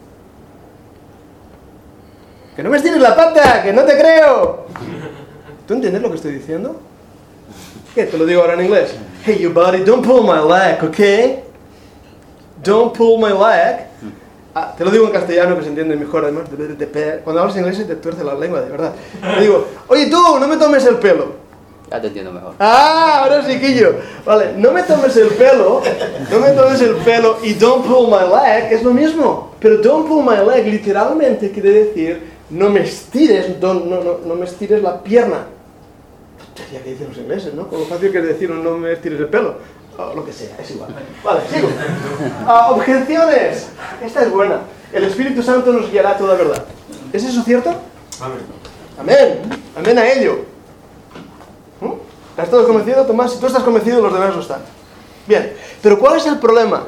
S1: Que no me estires la pata, que no te creo. ¿Tú entiendes lo que estoy diciendo? ¿Qué? Te lo digo ahora en inglés. Hey you buddy, don't pull my leg, okay? Don't pull my leg. Ah, te lo digo en castellano que se entiende mejor, además. Cuando hablas inglés se te tuerce la lengua, de verdad. Te digo, oye tú, no me tomes el pelo.
S3: Ya te entiendo mejor.
S1: Ah, ahora sí, Quillo. Vale, no me tomes el pelo, no me tomes el pelo y don't pull my leg, es lo mismo. Pero don't pull my leg literalmente quiere decir, no me estires, don't, no, no, no me estires la pierna. Ya que dicen los ingleses, ¿no? Con lo fácil que es decir, no me estires el pelo. O lo que sea, es igual. Vale, sigo. Uh, objeciones. Esta es buena. El Espíritu Santo nos guiará a toda verdad. ¿Es eso cierto?
S5: Amén.
S1: Amén. Amén a ello. ¿Mm? ¿Estás todo convencido, Tomás? Si tú estás convencido, los demás lo están. Bien, pero ¿cuál es el problema?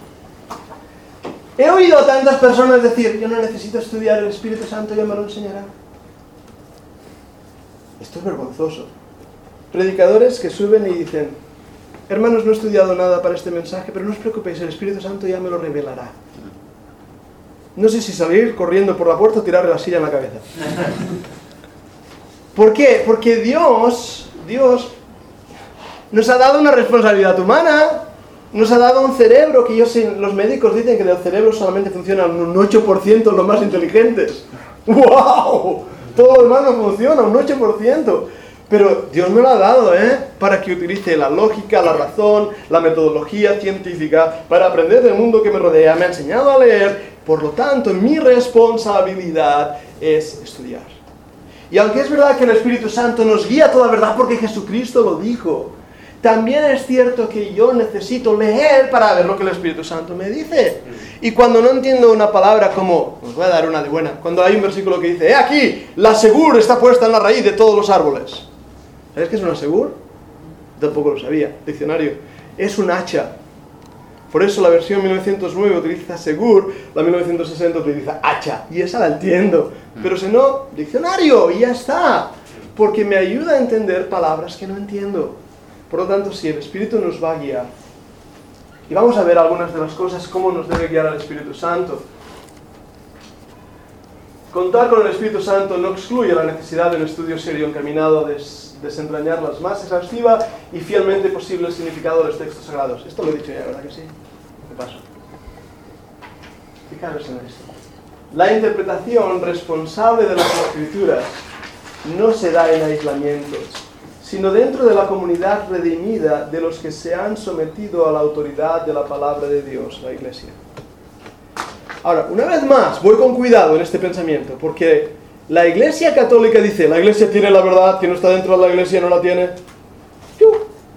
S1: He oído a tantas personas decir, yo no necesito estudiar, el Espíritu Santo ya me lo enseñará. Esto es vergonzoso. Predicadores que suben y dicen, hermanos, no he estudiado nada para este mensaje, pero no os preocupéis, el Espíritu Santo ya me lo revelará. No sé si salir corriendo por la puerta o tirarle la silla en la cabeza. ¿Por qué? Porque Dios, Dios Nos ha dado una responsabilidad humana. Nos ha dado un cerebro que yo sé, los médicos dicen que del cerebro solamente funcionan un ocho por ciento los más inteligentes. ¡Wow! Todo lo demás no funciona, un ocho por ciento. Pero Dios me lo ha dado, ¿eh? Para que utilice la lógica, la razón, la metodología científica para aprender del mundo que me rodea. Me ha enseñado a leer. Por lo tanto, mi responsabilidad es estudiar. Y aunque es verdad que el Espíritu Santo nos guía a toda verdad porque Jesucristo lo dijo, también es cierto que yo necesito leer para ver lo que el Espíritu Santo me dice. Y cuando no entiendo una palabra como, os voy a dar una de buena, cuando hay un versículo que dice, ¡he aquí! La segur está puesta en la raíz de todos los árboles. ¿Sabes qué es una segur? Tampoco lo sabía. Diccionario. Es un hacha. Por eso la versión mil novecientos nueve utiliza segur, la mil novecientos sesenta utiliza hacha. Y esa la entiendo. Pero si no, diccionario, y ya está. Porque me ayuda a entender palabras que no entiendo. Por lo tanto, sí, el Espíritu nos va a guiar. Y vamos a ver algunas de las cosas, cómo nos debe guiar el Espíritu Santo. Contar con el Espíritu Santo no excluye la necesidad de un estudio serio encaminado a des, desentrañar las más exhaustiva y fielmente posible el significado de los textos sagrados. Esto lo he dicho ya, ¿verdad que sí? ¿Qué pasa? Fijaros en esto. La interpretación responsable de las Escrituras no se da en aislamiento, sino dentro de la comunidad redimida de los que se han sometido a la autoridad de la palabra de Dios, la Iglesia. Ahora, una vez más, voy con cuidado en este pensamiento, porque la Iglesia católica dice, la Iglesia tiene la verdad, quien no está dentro de la Iglesia no la tiene. ¡Yu!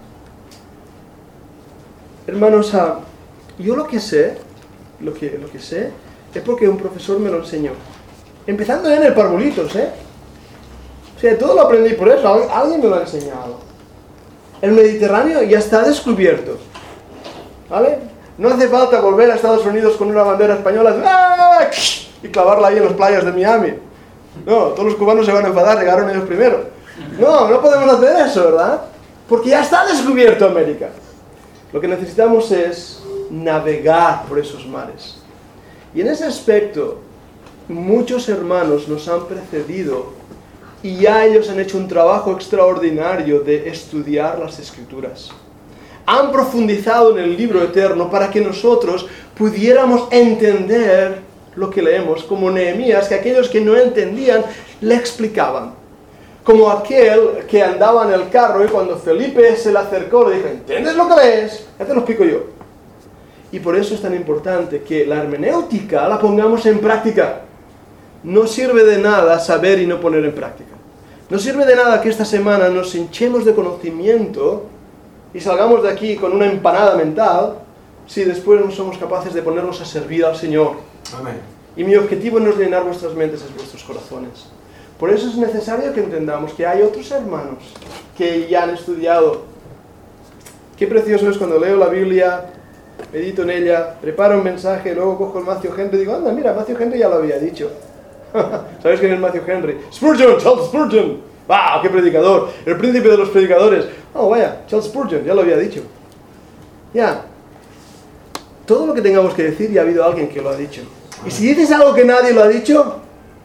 S1: Hermanos, yo lo que sé, lo que, lo que sé, es porque un profesor me lo enseñó. Empezando ya en el Parvulitos, ¿eh? O sea, todo lo aprendí por eso, alguien me lo ha enseñado. El Mediterráneo ya está descubierto, ¿vale? No hace falta volver a Estados Unidos con una bandera española ¡ah! y clavarla ahí en las playas de Miami. No, todos los cubanos se van a enfadar, llegaron ellos primero. No, no podemos hacer eso, ¿verdad? Porque ya está descubierto América. Lo que necesitamos es navegar por esos mares. Y en ese aspecto, muchos hermanos nos han precedido y ya ellos han hecho un trabajo extraordinario de estudiar las Escrituras. Han profundizado en el libro eterno para que nosotros pudiéramos entender lo que leemos, como Nehemías, que aquellos que no entendían le explicaban. Como aquel que andaba en el carro y cuando Felipe se le acercó le dijo, ¿entiendes lo que lees? Ya te lo explico yo. Y por eso es tan importante que la hermenéutica la pongamos en práctica. No sirve de nada saber y no poner en práctica. No sirve de nada que esta semana nos hinchemos de conocimiento y salgamos de aquí con una empanada mental si después no somos capaces de ponernos a servir al Señor.
S5: Amén.
S1: Y mi objetivo no es llenar vuestras mentes, es vuestros corazones. Por eso es necesario que entendamos que hay otros hermanos que ya han estudiado. Qué precioso es cuando leo la Biblia, medito en ella, preparo un mensaje, luego cojo el Matthew Henry y digo, anda, mira, Matthew Henry ya lo había dicho. ¿Sabéis quién es Matthew Henry? Spurgeon, Charles Spurgeon. ¡Wow! ¡Qué predicador! El príncipe de los predicadores. Oh, vaya, Charles Spurgeon, ya lo había dicho. Ya. Todo lo que tengamos que decir ya ha habido alguien que lo ha dicho. Y si dices algo que nadie lo ha dicho,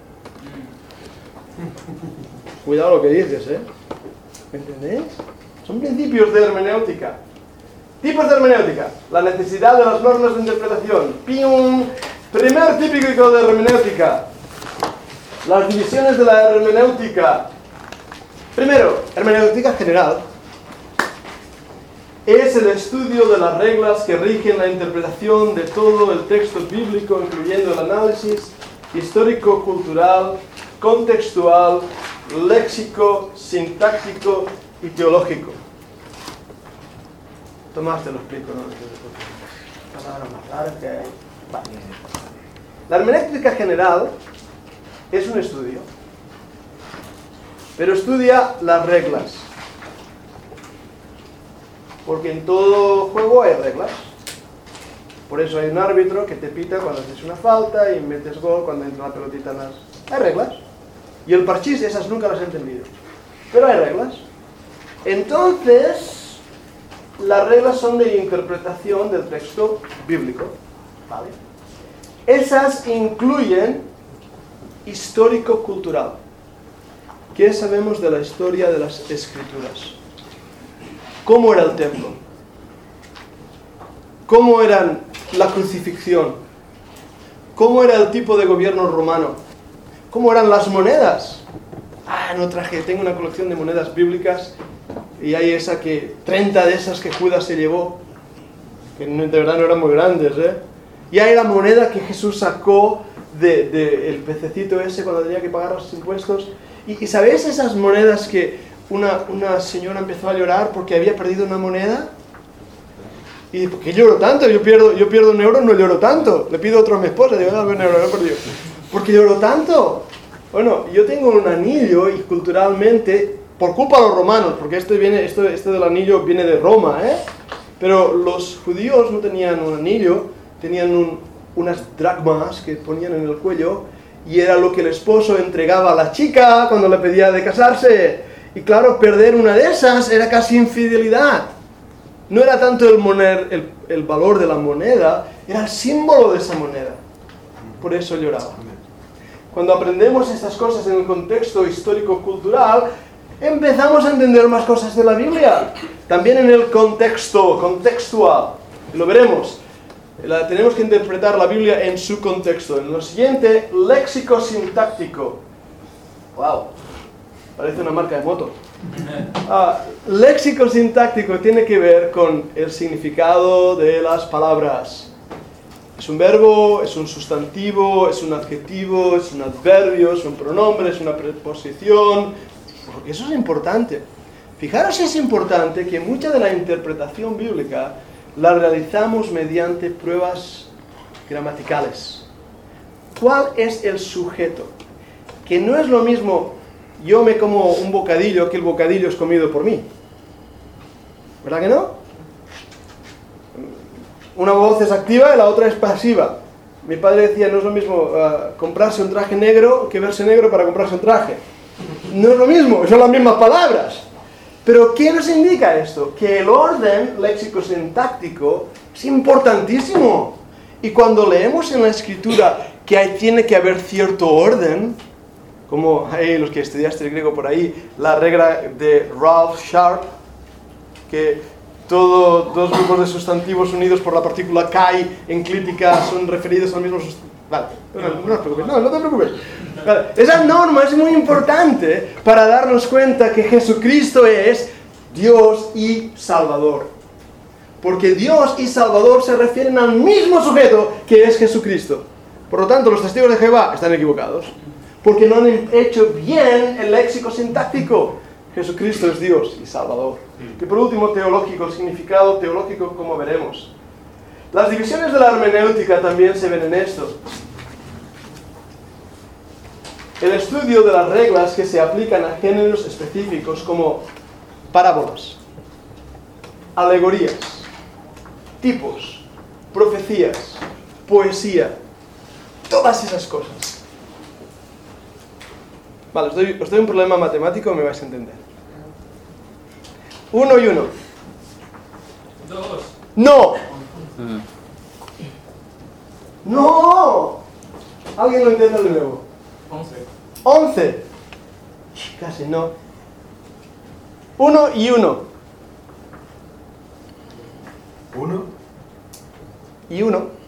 S1: cuidado lo que dices, ¿eh? ¿Me entendéis? Son principios de hermenéutica. Tipos de hermenéutica. La necesidad de las normas de interpretación. ¡Pium! Primer típico de hermenéutica. Las divisiones de la hermenéutica. Primero, hermenéutica general. Es el estudio de las reglas que rigen la interpretación de todo el texto bíblico, incluyendo el análisis histórico-cultural, contextual, léxico, sintáctico y teológico. Tomás te lo explico, ¿no? Palabras más raras que hay. Vale. La hermenéutica general es un estudio, pero estudia las reglas. Porque en todo juego hay reglas. Por eso hay un árbitro que te pita cuando haces una falta y metes gol cuando entra la pelotita en las... Hay reglas. Y el parchís, esas nunca las he entendido. Pero hay reglas. Entonces, las reglas son de interpretación del texto bíblico. ¿Vale? Esas incluyen histórico-cultural. ¿Qué sabemos de la historia de las Escrituras? ¿Cómo era el templo? ¿Cómo era la crucifixión? ¿Cómo era el tipo de gobierno romano? ¿Cómo eran las monedas? Ah, no traje, tengo una colección de monedas bíblicas y hay esa que, treinta de esas que Judas se llevó, que de verdad no eran muy grandes, ¿eh? Y hay la moneda que Jesús sacó del de, de pececito ese cuando tenía que pagar los impuestos. Y, y ¿sabéis esas monedas que una, una señora empezó a llorar porque había perdido una moneda? Y ¿por qué lloro tanto? Yo pierdo, yo pierdo un euro, no lloro tanto. Le pido otro a mi esposa, digo, dame un euro, no he perdido. ¿Por qué lloro tanto? Bueno, yo tengo un anillo y culturalmente, por culpa de los romanos, porque esto, viene, esto, esto del anillo viene de Roma, ¿eh? Pero los judíos no tenían un anillo, tenían un, unas dracmas que ponían en el cuello y era lo que el esposo entregaba a la chica cuando le pedía de casarse. Y claro, perder una de esas era casi infidelidad. No era tanto el, moner, el, el valor de la moneda, era el símbolo de esa moneda. Por eso lloraba. Cuando aprendemos estas cosas en el contexto histórico-cultural, empezamos a entender más cosas de la Biblia. También en el contexto, contextual. Lo veremos. La, tenemos que interpretar la Biblia en su contexto. En lo siguiente, léxico sintáctico. ¡Wow! Parece una marca de moto. Ah, léxico sintáctico tiene que ver con el significado de las palabras. Es un verbo, es un sustantivo, es un adjetivo, es un adverbio, es un pronombre, es una preposición. Porque eso es importante. Fijaros si es importante que mucha de la interpretación bíblica la realizamos mediante pruebas gramaticales. ¿Cuál es el sujeto? Que no es lo mismo yo me como un bocadillo que el bocadillo es comido por mí. ¿Verdad que no? Una voz es activa y la otra es pasiva. Mi padre decía, no es lo mismo uh, comprarse un traje negro que verse negro para comprarse un traje. No es lo mismo, son las mismas palabras. Pero ¿qué nos indica esto? Que el orden léxico-sintáctico es importantísimo. Y cuando leemos en la escritura que hay, tiene que haber cierto orden, como hey, los que estudiaste el griego por ahí, la regla de Ralph Sharp, que todos dos grupos de sustantivos unidos por la partícula kai enclítica son referidos al mismo sustantivo. Vale, no, no, te preocupes, no, no te preocupes. Vale, esa norma es muy importante para darnos cuenta que Jesucristo es Dios y Salvador. Porque Dios y Salvador se refieren al mismo sujeto que es Jesucristo. Por lo tanto, los testigos de Jehová están equivocados. Porque no han hecho bien el léxico sintáctico. Jesucristo es Dios y Salvador. Y por último, teológico, significado teológico, como veremos. Las divisiones de la hermenéutica también se ven en esto. El estudio de las reglas que se aplican a géneros específicos como parábolas, alegorías, tipos, profecías, poesía, todas esas cosas. Vale, os doy, os doy un problema matemático, me vais a entender. Uno y uno.
S2: Dos.
S1: ¡No! ¡No! ¿Alguien lo entiende de nuevo?
S2: Once.
S1: Once. Casi no. Uno y uno.
S5: Uno.
S1: Y uno.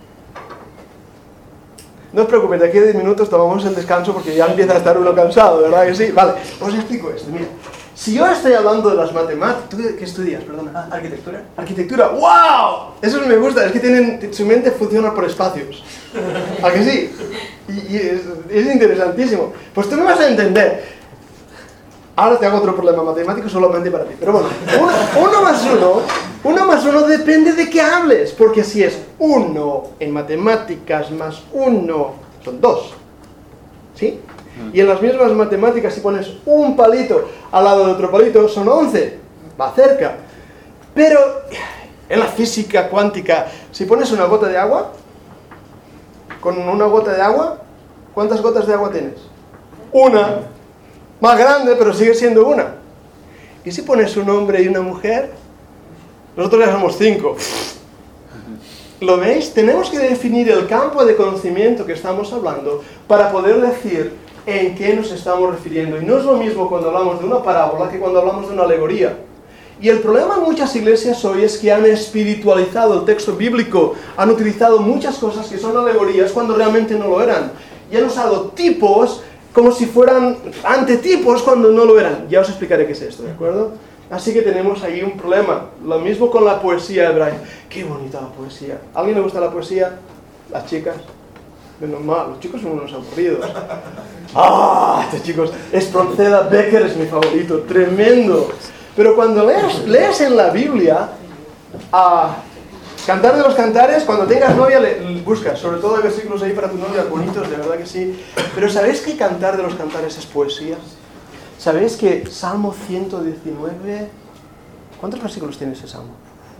S1: No os preocupéis, de aquí a diez minutos tomamos el descanso porque ya empieza a estar uno cansado, ¿verdad que sí? Vale, os explico esto, mira. Si yo estoy hablando de las matemáticas... ¿Tú qué estudias? Perdona. ¿Arquitectura? Arquitectura. ¡Wow! Eso me gusta, es que tienen, su mente funciona por espacios. ¿A que sí? Y, y es, es interesantísimo. Pues tú me vas a entender. Ahora te hago otro problema matemático solamente para ti. Pero bueno, uno, uno más uno, uno más uno depende de qué hables. Porque si es uno en matemáticas más uno, son dos. ¿Sí? Y en las mismas matemáticas, si pones un palito al lado de otro palito, son once. Va cerca. Pero en la física cuántica, si pones una gota de agua, con una gota de agua, ¿cuántas gotas de agua tienes? Una. Más grande, pero sigue siendo una. ¿Y si pones un hombre y una mujer? Nosotros ya somos cinco. ¿Lo veis? Tenemos que definir el campo de conocimiento que estamos hablando para poder decir en qué nos estamos refiriendo. Y no es lo mismo cuando hablamos de una parábola que cuando hablamos de una alegoría. Y el problema en muchas iglesias hoy es que han espiritualizado el texto bíblico, han utilizado muchas cosas que son alegorías cuando realmente no lo eran. Y han usado tipos como si fueran antetipos cuando no lo eran. Ya os explicaré qué es esto, ¿de acuerdo? Así que tenemos ahí un problema. Lo mismo con la poesía hebraica. ¡Qué bonita la poesía! ¿A alguien le gusta la poesía? ¿Las chicas? Menos mal, los chicos son unos aburridos. ¡Ah! Estos chicos, Espronceda Becker es mi favorito, tremendo. Pero cuando lees, lees en la Biblia, a Cantar de los Cantares, cuando tengas novia, le, buscas, sobre todo hay versículos ahí para tu novia, bonitos, de verdad que sí. Pero ¿sabéis que Cantar de los Cantares es poesía? ¿Sabéis que Salmo ciento diecinueve... ¿Cuántos versículos tiene ese Salmo?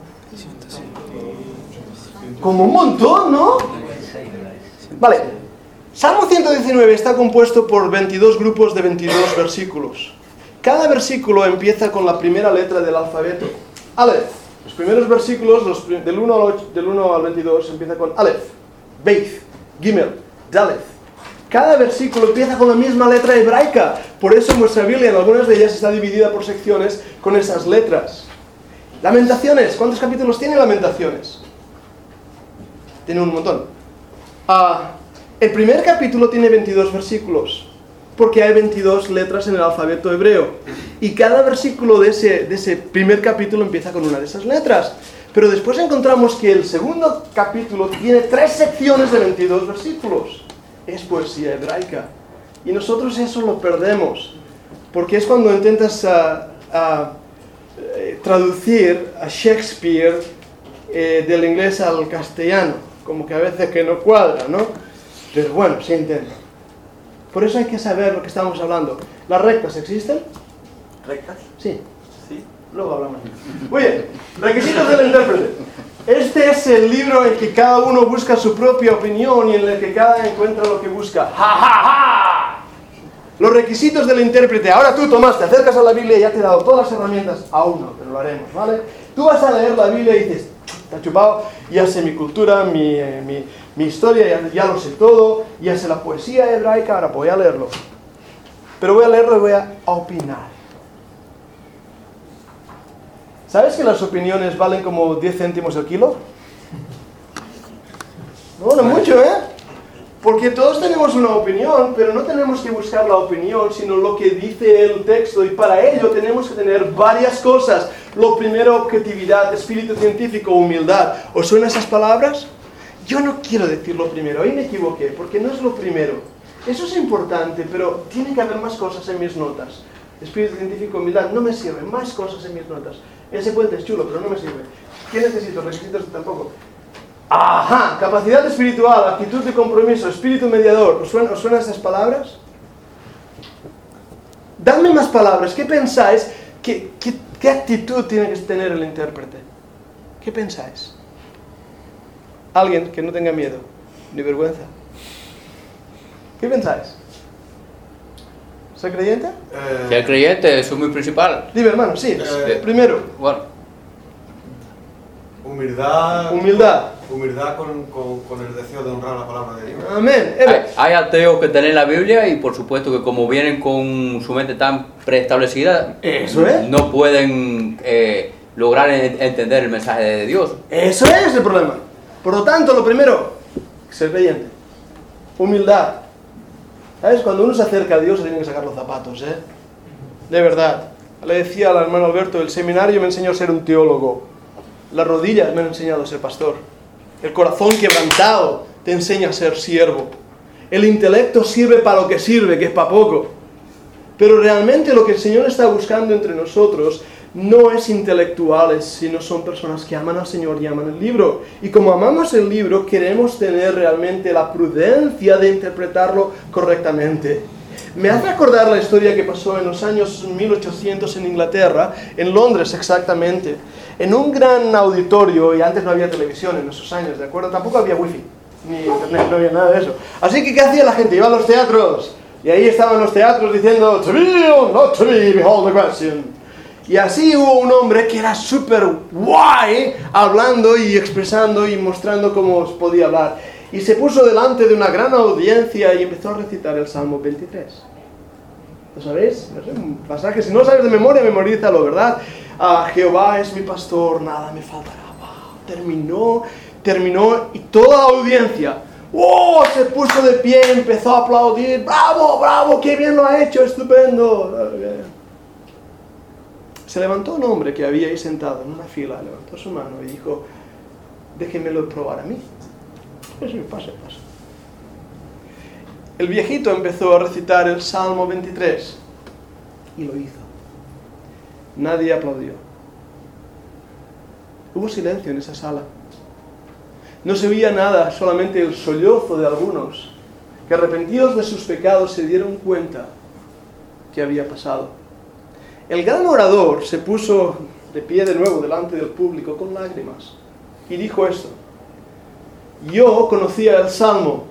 S1: Como un montón, ¿no? Vale, Salmo ciento diecinueve está compuesto por veintidós grupos de veintidós versículos. Cada versículo empieza con la primera letra del alfabeto. Aleph. Los primeros versículos, los, del, uno al ocho, del uno al veintidós, empieza con Aleph, Beith, Gimel, Daleth. Cada versículo empieza con la misma letra hebraica. Por eso en vuestra Biblia, en algunas de ellas, está dividida por secciones con esas letras. Lamentaciones. ¿Cuántos capítulos tiene Lamentaciones? Tiene un montón. Ah, el primer capítulo tiene veintidós versículos, porque hay veintidós letras en el alfabeto hebreo. Y cada versículo de ese, de ese primer capítulo empieza con una de esas letras. Pero después encontramos que el segundo capítulo tiene tres secciones de veintidós versículos. Es poesía hebraica. Y nosotros eso lo perdemos. Porque es cuando intentas uh, uh, eh, traducir a Shakespeare eh, del inglés al castellano. Como que a veces que no cuadra, ¿no? Pero bueno, se intenta. Por eso hay que saber lo que estamos hablando. ¿Las rectas existen?
S5: ¿Rectas?
S1: Sí. ¿Sí? Luego hablamos. Muy bien. Requisitos del intérprete. Este es el libro en que cada uno busca su propia opinión y en el que cada encuentra lo que busca. ¡Ja, ja, ja! Los requisitos del intérprete. Ahora tú, Tomás, te acercas a la Biblia y ya te he dado todas las herramientas. Aún no, pero lo haremos, ¿vale? Tú vas a leer la Biblia y dices, está chupado, ya sé mi cultura, mi, eh, mi, mi historia, ya, ya lo sé todo, ya sé la poesía hebraica, ahora voy a leerlo. Pero voy a leerlo y voy a opinar. ¿Sabes que las opiniones valen como diez céntimos el kilo? No, no mucho, ¿eh? Porque todos tenemos una opinión, pero no tenemos que buscar la opinión, sino lo que dice el texto. Y para ello tenemos que tener varias cosas. Lo primero, objetividad, espíritu científico, humildad. ¿Os suenan esas palabras? Yo no quiero decir lo primero, ahí me equivoqué, porque no es lo primero. Eso es importante, pero tiene que haber más cosas en mis notas. Espíritu científico, humildad, no me sirve. Más cosas en mis notas. Ese puente es chulo, pero no me sirve. ¿Qué necesito? Requisitos tampoco. Ajá, capacidad espiritual, actitud de compromiso, espíritu mediador. ¿Os suenan, ¿os suenan esas palabras? Dadme más palabras. ¿Qué pensáis? ¿Qué, qué, qué actitud tiene que tener el intérprete? ¿Qué pensáis? Alguien que no tenga miedo ni vergüenza. ¿Qué pensáis? ¿Soy creyente?
S3: Eh, que el creyente es muy principal.
S1: Dime, hermano, sí.
S3: Eh,
S1: Primero.
S3: Bueno.
S5: Humildad.
S1: Humildad.
S5: Humildad con, con, con el deseo de honrar la palabra de Dios.
S1: Amén.
S3: Hay, hay ateos que tienen la Biblia y por supuesto que como vienen con su mente tan preestablecida,
S1: Eso es.
S3: no pueden eh, lograr en, entender el mensaje de Dios.
S1: Eso es el problema. Por lo tanto, lo primero, ser creyente. Humildad. ¿Sabes? Cuando uno se acerca a Dios se tiene que sacar los zapatos, ¿eh? De verdad. Le decía al hermano Alberto, el seminario me enseñó a ser un teólogo. Las rodillas me han enseñado a ser pastor. El corazón quebrantado te enseña a ser siervo. El intelecto sirve para lo que sirve, que es para poco. Pero realmente lo que el Señor está buscando entre nosotros no es intelectuales, sino son personas que aman al Señor y aman el libro. Y como amamos el libro, queremos tener realmente la prudencia de interpretarlo correctamente. Me hace acordar la historia que pasó en los años mil ochocientos en Inglaterra, en Londres exactamente, en un gran auditorio, y antes no había televisión en esos años, ¿de acuerdo? Tampoco había wifi, ni internet, no había nada de eso. Así que, ¿qué hacía la gente? Iba a los teatros, y ahí estaban los teatros diciendo, to be or not to be, behold the question. Y así hubo un hombre que era súper guay, hablando y expresando y mostrando cómo podía hablar. Y se puso delante de una gran audiencia y empezó a recitar el Salmo veintitrés. ¿Lo sabéis? No sé, un pasaje, si no lo sabes de memoria, memorízalo, ¿verdad? Ah, Jehová es mi pastor, nada me faltará. Wow, terminó, terminó y toda la audiencia, ¡oh!, se puso de pie y empezó a aplaudir. ¡Bravo, bravo! ¡Qué bien lo ha hecho! ¡Estupendo! Se levantó un hombre que había ahí sentado en una fila, levantó su mano y dijo, déjenmelo probar a mí. Eso, pasa, pasa. El viejito empezó a recitar el Salmo veintitrés y lo hizo. Nadie aplaudió. Hubo silencio en esa sala. No se oía nada, solamente el sollozo de algunos que, arrepentidos de sus pecados, se dieron cuenta que había pasado. El gran orador se puso de pie de nuevo delante del público con lágrimas y dijo esto: yo conocía el Salmo.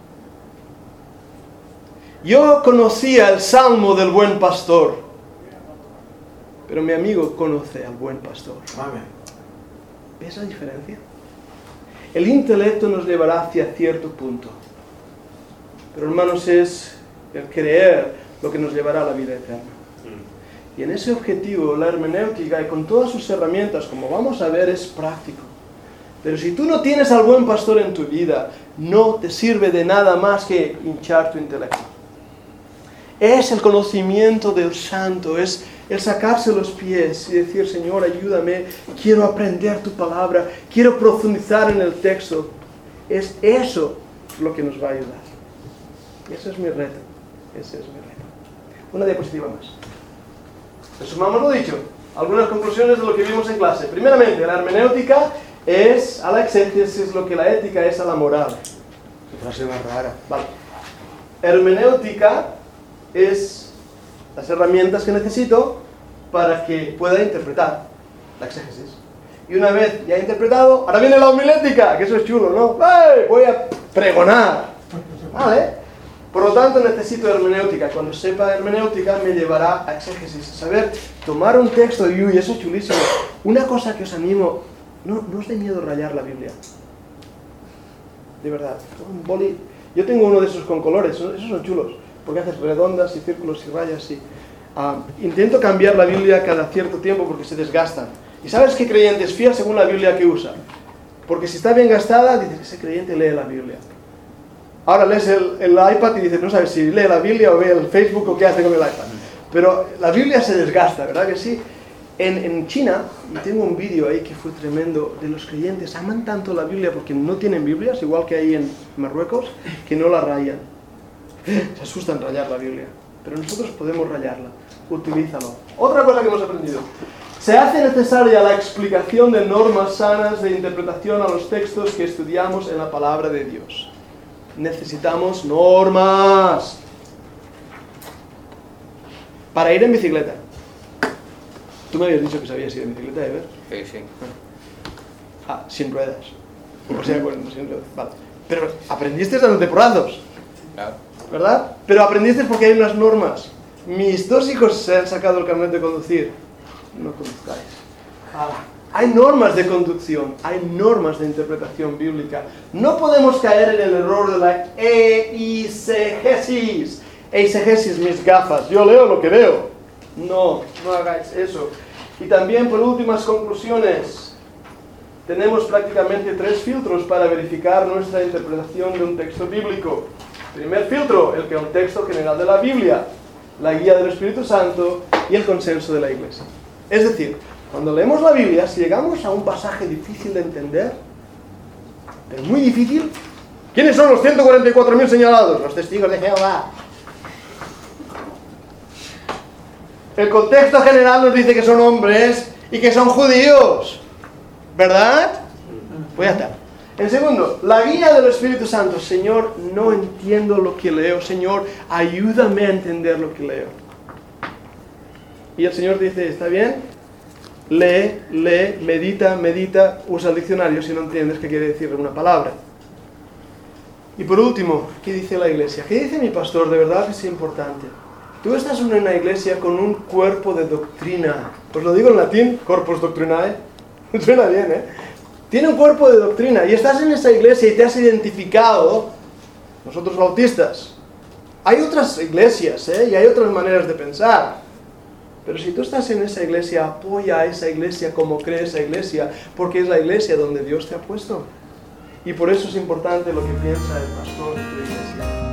S1: Yo conocía el Salmo del buen pastor, pero mi amigo conoce al buen pastor.
S5: Amén.
S1: ¿Ves la diferencia? El intelecto nos llevará hacia cierto punto, pero hermanos, es el creer lo que nos llevará a la vida eterna. Y en ese objetivo, la hermenéutica, y con todas sus herramientas, como vamos a ver, es práctico. Pero si tú no tienes al buen pastor en tu vida, no te sirve de nada más que hinchar tu intelecto. Es el conocimiento del santo, es el sacarse los pies y decir, Señor, ayúdame, quiero aprender tu palabra, quiero profundizar en el texto. Es eso lo que nos va a ayudar. Y ese es mi reto, ese es mi reto. Una diapositiva más. Resumamos lo dicho, algunas conclusiones de lo que vimos en clase. Primeramente, la hermenéutica es a la exégesis lo que la ética es a la moral. Qué frase más rara. Vale. Hermenéutica es las herramientas que necesito para que pueda interpretar la exégesis. Y una vez ya interpretado, ahora viene la homilética, que eso es chulo, ¿no? ¡Ay! Voy a pregonar. ¿Vale? Por lo tanto, necesito hermenéutica. Cuando sepa hermenéutica, me llevará a exégesis. Saber tomar un texto y, uy, eso es chulísimo. Una cosa que os animo, no, no os dé miedo rayar la Biblia. De verdad. Un boli. Yo tengo uno de esos con colores, esos son chulos, porque haces redondas y círculos y rayas y... Uh, intento cambiar la Biblia cada cierto tiempo porque se desgastan. ¿Y sabes qué creyente es fiel según la Biblia que usa? Porque si está bien gastada, dices, ese creyente lee la Biblia. Ahora lees el, el iPad y dices, no sabes si lee la Biblia o ve el Facebook o qué hace con el iPad. Pero la Biblia se desgasta, ¿verdad que sí? En, en China, y tengo un vídeo ahí que fue tremendo, de los creyentes aman tanto la Biblia porque no tienen Biblias, igual que ahí en Marruecos, que no la rayan. Se asustan rayar la Biblia. Pero nosotros podemos rayarla. Utilízalo. Otra cosa que hemos aprendido. Se hace necesaria la explicación de normas sanas de interpretación a los textos que estudiamos en la palabra de Dios. Necesitamos normas. Para ir en bicicleta. Tú me habías dicho que sabías ir en bicicleta, Ever.
S3: Sí, sí.
S1: Ah, sin ruedas. O sea, bueno, sin ruedas. Vale. Pero aprendiste dándote porrazos.
S3: Claro.
S1: ¿Verdad? Pero aprendiste porque hay unas normas. Mis dos hijos se han sacado el carnet de conducir. No conduzcáis. Ah, hay normas de conducción, hay normas de interpretación bíblica. No podemos caer en el error de la eisegesis. Eisegesis, mis gafas. Yo leo lo que veo. No, no hagáis eso. Y también, por últimas conclusiones, tenemos prácticamente tres filtros para verificar nuestra interpretación de un texto bíblico. Primer filtro, el contexto general de la Biblia, la guía del Espíritu Santo y el consenso de la Iglesia. Es decir, cuando leemos la Biblia, si llegamos a un pasaje difícil de entender, pero muy difícil, ¿quiénes son los ciento cuarenta y cuatro mil señalados? Los testigos de Jehová. El contexto general nos dice que son hombres y que son judíos, ¿verdad? Pues ya está. En segundo, la guía del Espíritu Santo. Señor, no entiendo lo que leo. Señor, ayúdame a entender lo que leo. Y el Señor dice, ¿está bien? Lee, lee, medita, medita, usa el diccionario si no entiendes qué quiere decir una palabra. Y por último, ¿qué dice la iglesia? ¿Qué dice mi pastor? De verdad que es importante. Tú estás en una iglesia con un cuerpo de doctrina. Os lo digo en latín, corpus doctrinae. Suena bien, ¿eh? Tiene un cuerpo de doctrina y estás en esa iglesia y te has identificado, nosotros bautistas, hay otras iglesias, ¿eh? Y hay otras maneras de pensar. Pero si tú estás en esa iglesia, apoya a esa iglesia como cree esa iglesia, porque es la iglesia donde Dios te ha puesto. Y por eso es importante lo que piensa el pastor de tu iglesia.